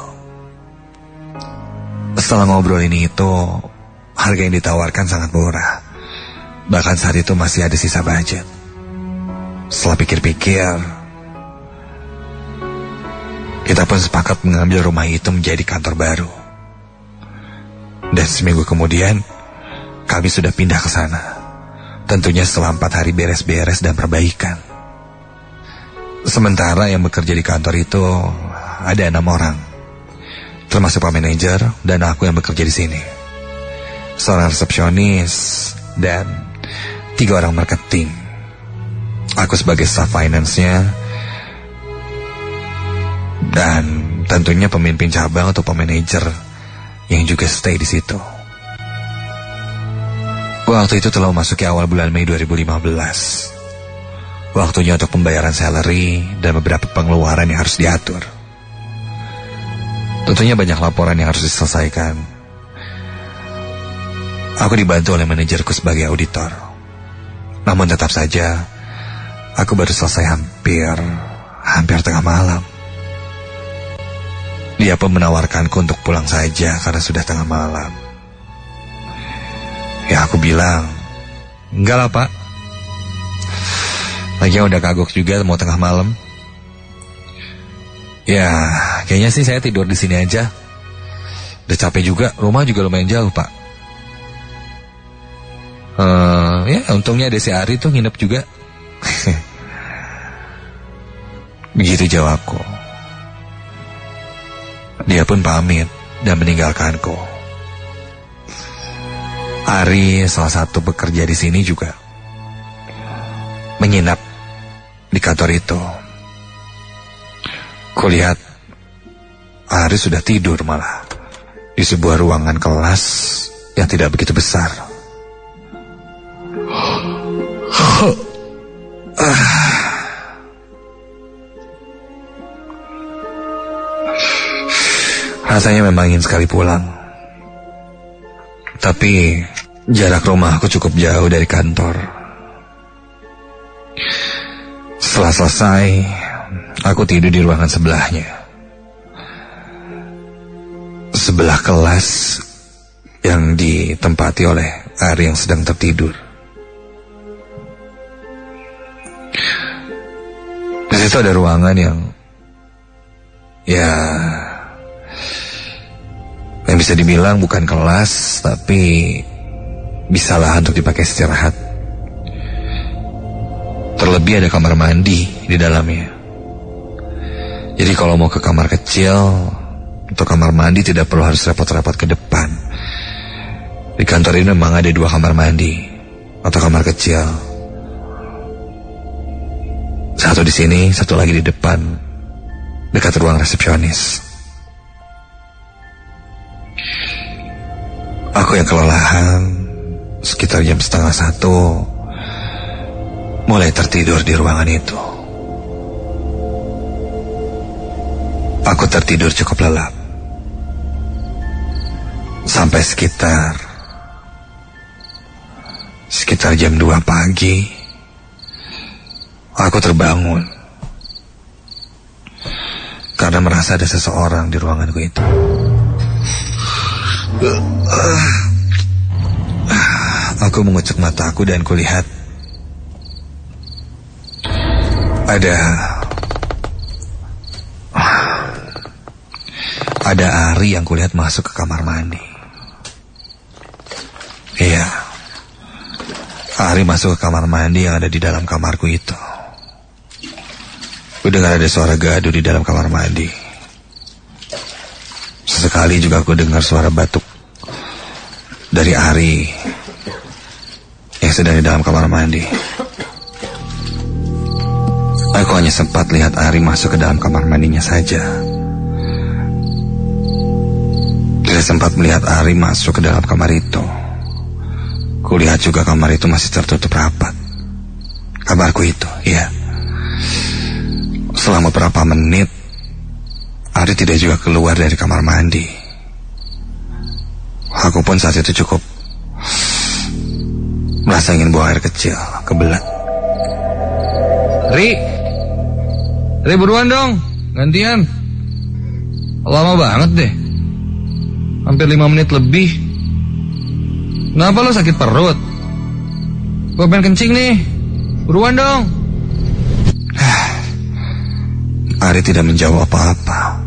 Setelah ngobrol ini itu, harga yang ditawarkan sangat murah. Bahkan saat itu masih ada sisa budget. Setelah pikir-pikir, kita pun sepakat mengambil rumah itu menjadi kantor baru. Dan seminggu kemudian, kami sudah pindah ke sana. Tentunya setelah empat hari beres-beres dan perbaikan. Sementara yang bekerja di kantor itu ada enam orang, termasuk pak manajer dan aku yang bekerja di sini. Seorang resepsionis dan tiga orang marketing. Aku sebagai staff finance-nya dan tentunya pemimpin cabang atau pemanajer yang juga stay di situ. Waktu itu telah memasuki awal bulan Mei dua ribu lima belas. Waktunya untuk pembayaran salary dan beberapa pengeluaran yang harus diatur. Tentunya banyak laporan yang harus diselesaikan. Aku dibantu oleh manajerku sebagai auditor. Namun tetap saja, aku baru selesai hampir, hampir tengah malam. Dia pun menawarkanku untuk pulang saja karena sudah tengah malam. Ya aku bilang, enggak lah pak. Lagian udah kagok juga mau tengah malam. Ya kayaknya sih saya tidur di sini aja. Udah capek juga, rumah juga lumayan jauh pak. uh, Ya untungnya ada si Ari tuh nginep juga. Begitu jawabku. Dia pun pamit dan meninggalkanku. Ari, salah satu pekerja di sini juga menginap di kantor itu. Kulihat Ari sudah tidur malah di sebuah ruangan kelas yang tidak begitu besar. Rasanya memang ingin sekali pulang. Tapi jarak rumahku cukup jauh dari kantor. Setelah selesai, aku tidur di ruangan sebelahnya. Sebelah kelas yang ditempati oleh Ari yang sedang tertidur. Di situ ada ruangan yang ya yang bisa dibilang bukan kelas, tapi bisalah untuk dipakai istirahat. Terlebih ada kamar mandi di dalamnya. Jadi kalau mau ke kamar kecil, untuk kamar mandi tidak perlu harus repot-repot ke depan. Di kantor ini memang ada dua kamar mandi atau kamar kecil. Satu di sini, satu lagi di depan, dekat ruang resepsionis. Aku yang kelelahan, sekitar jam setengah satu, mulai tertidur di ruangan itu. Aku tertidur cukup lelap. Sampai sekitar Sekitar jam dua pagi, aku terbangun karena merasa ada seseorang di ruanganku itu. Aku mengucek mataku dan kulihat ada ada Ari yang kulihat masuk ke kamar mandi. Iya, Ari masuk ke kamar mandi yang ada di dalam kamarku itu. Ku dengar ada suara gaduh di dalam kamar mandi. Sesekali juga aku dengar suara batuk dari Ari yang sedang di dalam kamar mandi. Aku hanya sempat lihat Ari masuk ke dalam kamar mandinya saja. Tidak sempat melihat Ari masuk ke dalam kamar itu. Kulihat juga kamar itu masih tertutup rapat. Kamarku itu, iya. Selama beberapa menit Ari tidak juga keluar dari kamar mandi. Aku pun saat itu cukup merasa ingin buang air kecil, kebelet. Ri, Ri buruan dong, gantian. Lama banget deh, hampir lima menit lebih. Kenapa lo sakit perut? Gue pengen kencing nih, buruan dong. Ari tidak menjawab apa-apa.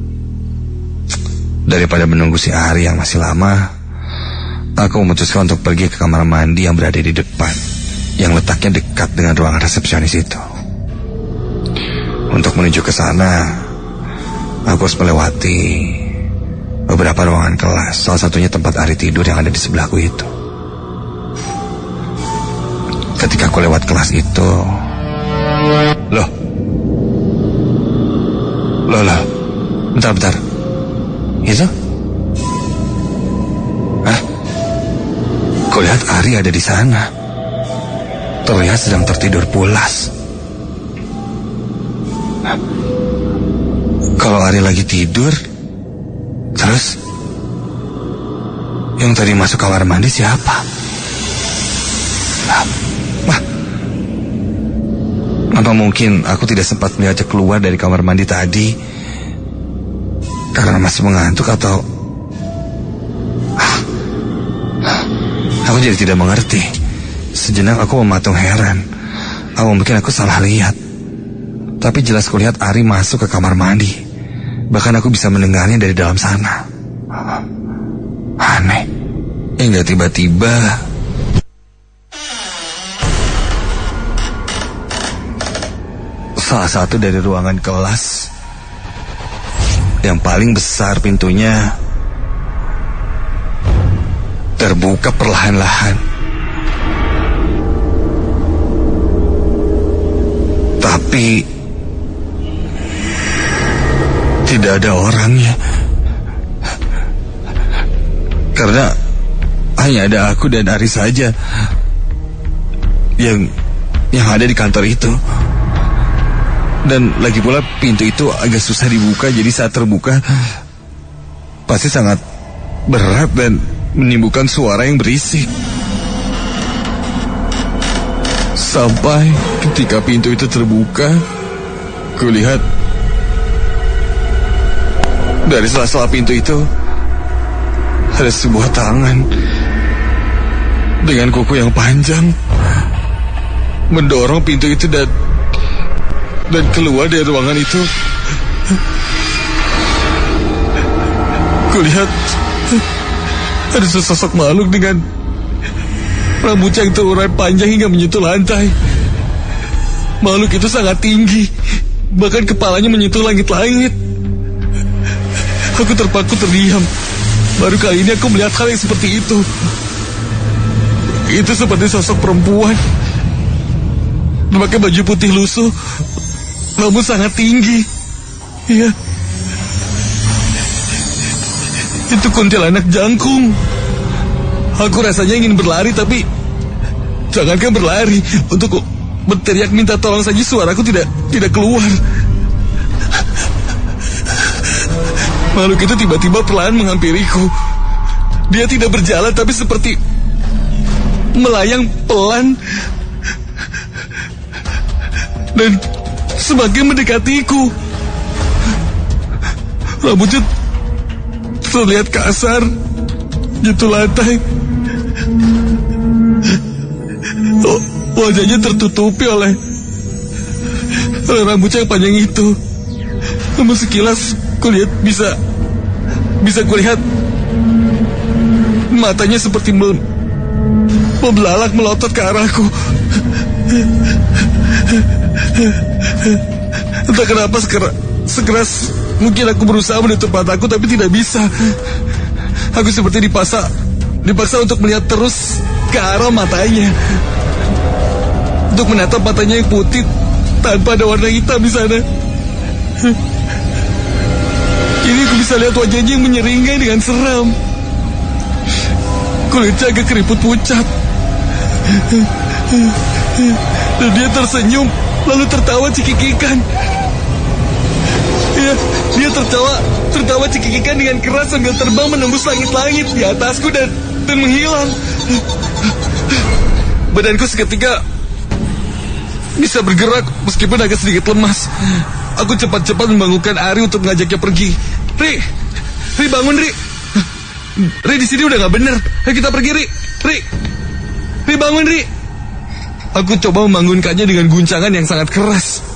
Daripada menunggu si Ari yang masih lama, aku memutuskan untuk pergi ke kamar mandi yang berada di depan, yang letaknya dekat dengan ruangan resepsionis itu. Untuk menuju ke sana, aku harus melewati beberapa ruangan kelas, salah satunya tempat Ari tidur yang ada di sebelahku itu. Ketika aku lewat kelas itu, loh, loh, loh, bentar, bentar. Itu? Hah? Kulihat Ari ada di sana. Terlihat sedang tertidur pulas. Hah? Kalau Ari lagi tidur, terus yang tadi masuk kamar mandi siapa? Hah? Wah, apa mungkin aku tidak sempat melihatnya keluar dari kamar mandi tadi karena masih mengantuk atau ah, aku jadi tidak mengerti. Sejenak aku mematung heran. Apa mungkin aku salah lihat? Tapi jelas kulihat Ari masuk ke kamar mandi. Bahkan aku bisa mendengarnya dari dalam sana. Aneh. Hingga tiba-tiba salah satu dari ruangan kelas yang paling besar pintunya terbuka perlahan-lahan. Tapi tidak ada orangnya. Karena hanya ada aku dan Ari saja yang yang ada di kantor itu. Dan lagi pula pintu itu agak susah dibuka, jadi saat terbuka pasti sangat berat dan menimbulkan suara yang berisik. Sampai ketika pintu itu terbuka, kulihat dari sela-sela pintu itu ada sebuah tangan dengan kuku yang panjang mendorong pintu itu dan dan keluar dari ruangan itu. Kulihat ada sesosok makhluk dengan rambutnya yang terurai panjang hingga menyentuh lantai. Makhluk itu sangat tinggi, bahkan kepalanya menyentuh langit-langit. Aku terpaku terdiam. Baru kali ini aku melihat hal yang seperti itu. Itu seperti sosok perempuan memakai baju putih lusuh, namun sangat tinggi. Iya, itu kuntilanak jangkung. Aku rasanya ingin berlari, tapi jangankan berlari, untuk berteriak minta tolong saja suaraku tidak tidak keluar. Makhluk itu tiba-tiba perlahan menghampiriku. Dia tidak berjalan, tapi seperti melayang pelan dan semakin mendekatiku. Rambutnya terlihat kasar, jatuh lantai. Oh, wajahnya tertutupi oleh, oleh rambutnya yang panjang itu. Namun sekilas kulihat bisa bisa kulihat matanya seperti mel, membelalak melotot ke arahku. Entah kenapa sekeras, sekeras mungkin aku berusaha menutup mataku, tapi tidak bisa. Aku seperti dipaksa dipaksa untuk melihat terus ke arah matanya, untuk menatap matanya yang putih tanpa ada warna hitam di sana. Kini aku bisa lihat wajahnya yang menyeringai dengan seram. Kulitnya agak keriput pucat. Dan dia tersenyum lalu tertawa cekikikan. Ya, dia tertawa tertawa cekikikan dengan keras sambil terbang menembus langit-langit di atasku dan dan menghilang. Badanku seketika bisa bergerak meskipun agak sedikit lemas. Aku cepat-cepat membangunkan Ari untuk mengajaknya pergi. Ri, Ri bangun Ri. Ri di sini udah nggak bener. Ayo kita pergi Ri. Ri, Ri bangun Ri. Aku coba membangunkannya dengan guncangan yang sangat keras.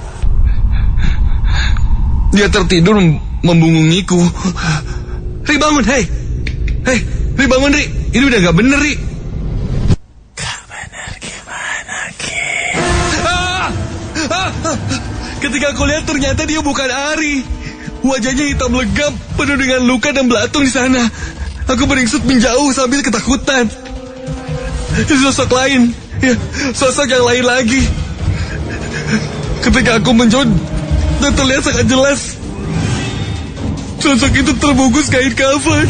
Dia tertidur membungungiku. Ri bangun, hei, hei, Ri bangun Ri. Ini udah nggak bener Ri. Gak bener gimana Ki? Ah! Ah! Ketika aku lihat ternyata dia bukan Ari. Wajahnya hitam legam, penuh dengan luka dan belatung di sana. Aku beringsut menjauh sambil ketakutan. Sosok lain, ya, sosok yang lain lagi. Ketika aku menjauh dan terlihat sangat jelas, sosok itu terbungkus kain kafan.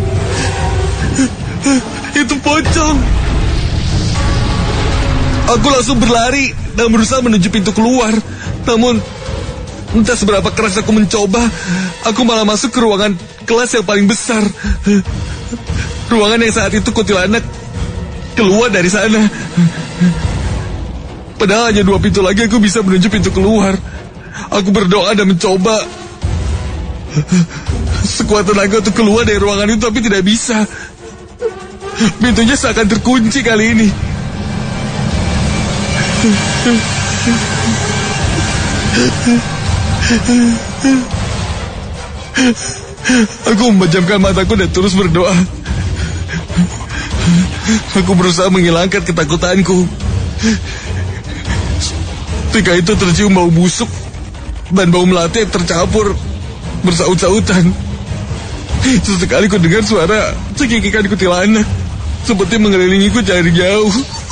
Itu pocong. Aku langsung berlari dan berusaha menuju pintu keluar. Namun entah seberapa keras aku mencoba, aku malah masuk ke ruangan kelas yang paling besar. Ruangan yang saat itu kuntilanak keluar dari sana. Padahal hanya dua pintu lagi aku bisa menuju pintu keluar. Aku berdoa dan mencoba sekuat tenaga untuk keluar dari ruangan itu, tapi tidak bisa. Pintunya seakan terkunci kali ini. Aku memejamkan mataku dan terus berdoa. Aku berusaha menghilangkan ketakutanku. Ketika itu tercium bau busuk dan bau melati yang tercampur bersaut-sautan. Sesekali ku dengar suara cekikikan kuntilanak seperti mengelilingiku dari jauh.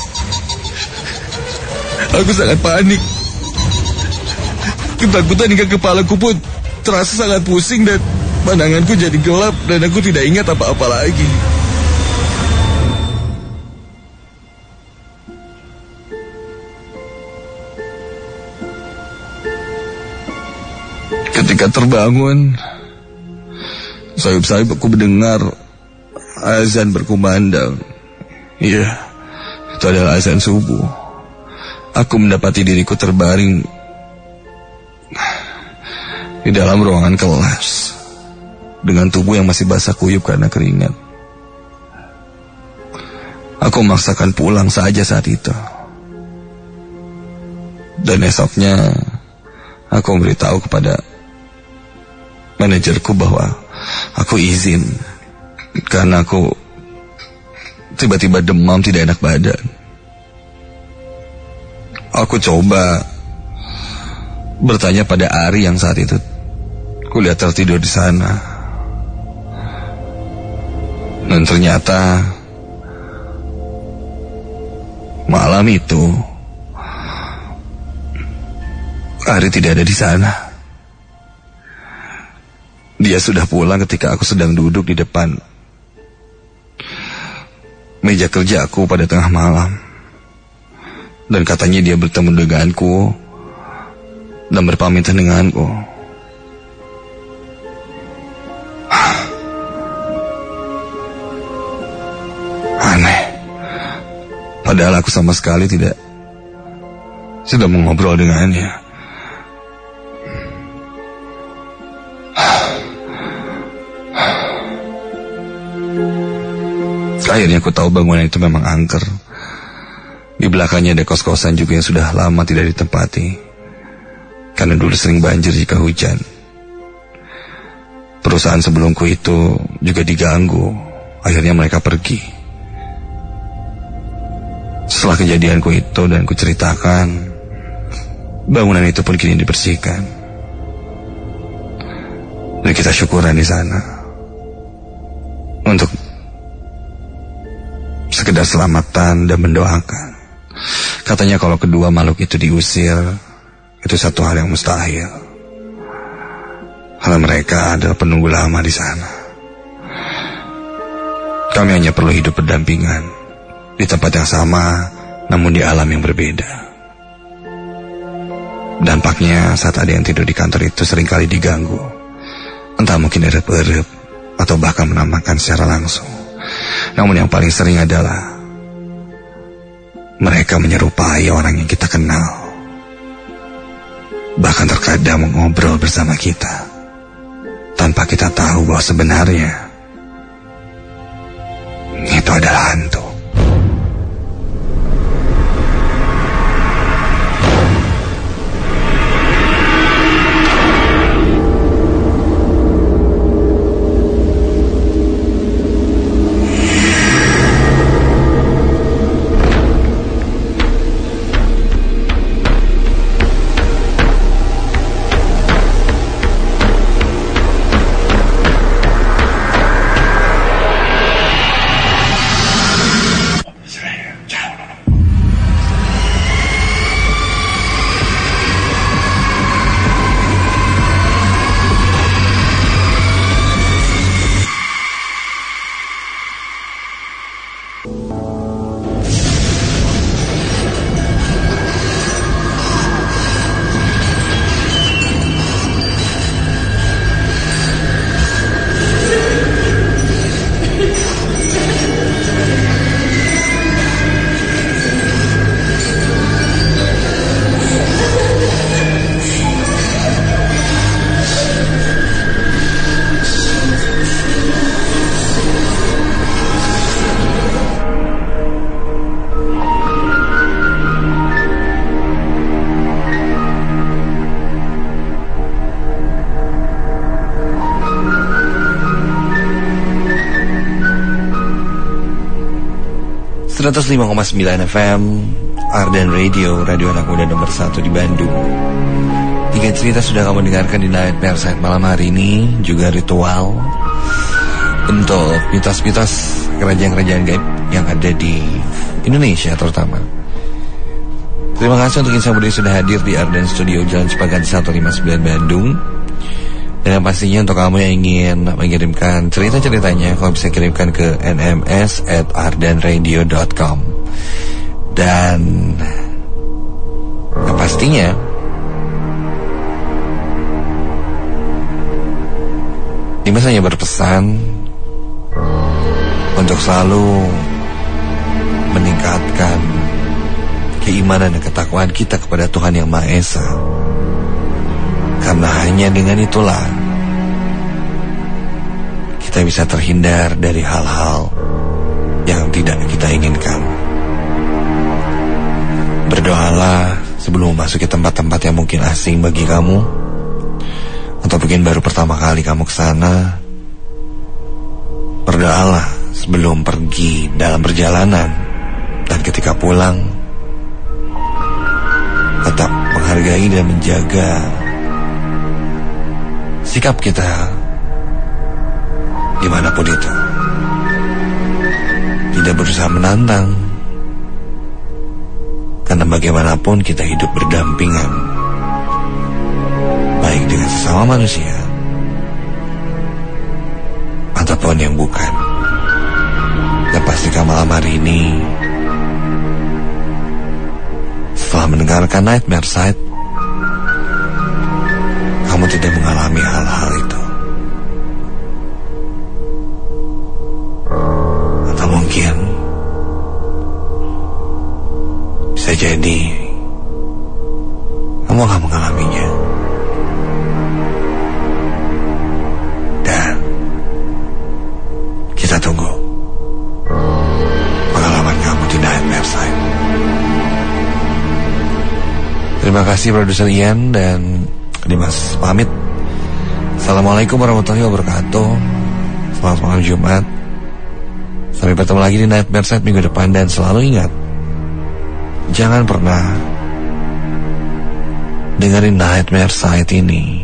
Aku sangat panik. Ketakutan hingga kepalaku pun terasa sangat pusing dan pandanganku jadi gelap dan aku tidak ingat apa-apa lagi. Ketika terbangun, sayup-sayup aku mendengar azan berkumandang. Iya, itu adalah azan subuh. Aku mendapati diriku terbaring di dalam ruangan kelas dengan tubuh yang masih basah kuyup karena keringat. Aku memaksakan pulang saja saat itu. Dan esoknya aku memberitahu kepada manajerku bahwa aku izin karena aku tiba-tiba demam, tidak enak badan. Aku coba bertanya pada Ari yang saat itu kulihat tertidur di sana. Dan ternyata malam itu Ari tidak ada di sana. Dia sudah pulang ketika aku sedang duduk di depan meja kerja aku pada tengah malam. Dan katanya dia bertemu denganku dan berpamitan denganku. Aneh. Padahal aku sama sekali tidak sudah mengobrol dengannya. Akhirnya aku tahu bangunan itu memang angker. Di belakangnya ada kos-kosan juga yang sudah lama tidak ditempati, karena dulu sering banjir jika hujan. Perusahaan sebelumku itu juga diganggu. Akhirnya mereka pergi. Setelah kejadianku itu dan ku ceritakan, bangunan itu pun kini dibersihkan. Dan kita syukuran di sana untuk sekedar selamatan dan mendoakan. Katanya kalau kedua makhluk itu diusir, itu satu hal yang mustahil. Karena mereka adalah penunggu lama di sana. Kami hanya perlu hidup berdampingan di tempat yang sama, namun di alam yang berbeda. Dampaknya saat ada yang tidur di kantor itu seringkali diganggu. Entah mungkin erep-erep atau bahkan menamakan secara langsung. Namun yang paling sering adalah mereka menyerupai orang yang kita kenal. Bahkan terkadang mengobrol bersama kita tanpa kita tahu bahwa sebenarnya itu adalah hantu. seratus lima koma sembilan F M Ardan Radio, radio anak muda nomor satu di Bandung. Tiga cerita sudah kamu dengarkan di Nightmare Night malam hari ini. Juga ritual untuk mitos-mitos kerajaan-kerajaan gaib yang ada di Indonesia terutama. Terima kasih untuk Insan Budi sudah hadir di Ardan Studio Jalan Cipaganti seratus lima puluh sembilan Bandung. Dan yang pastinya untuk kamu yang ingin mengirimkan cerita-ceritanya, kamu bisa kirimkan ke n m s at ardan radio dot com. Dan yang pastinya Dimas hanya berpesan untuk selalu meningkatkan keimanan dan ketakwaan kita kepada Tuhan Yang Maha Esa. Karena hanya dengan itulah kita bisa terhindar dari hal-hal yang tidak kita inginkan. Berdoalah sebelum memasuki tempat-tempat yang mungkin asing bagi kamu, atau mungkin baru pertama kali kamu ke sana. Berdoalah sebelum pergi dalam perjalanan, dan ketika pulang tetap menghargai dan menjaga sikap kita dimanapun itu. Tidak berusaha menantang, karena bagaimanapun kita hidup berdampingan, baik dengan sesama manusia ataupun yang bukan. Dan pastikan malam hari ini, setelah mendengarkan Nightmare Side, kamu tidak mengalami hal-hal itu. Atau mungkin bisa jadi kamu akan mengalaminya. Dan kita tunggu pengalaman kamu di Nightmare Side. Terima kasih produser Ian dan Dimas pamit. Assalamualaikum warahmatullahi wabarakatuh. Selamat malam Jumat. Sampai bertemu lagi di Nightmare Side minggu depan. Dan selalu ingat, jangan pernah dengerin Nightmare Side ini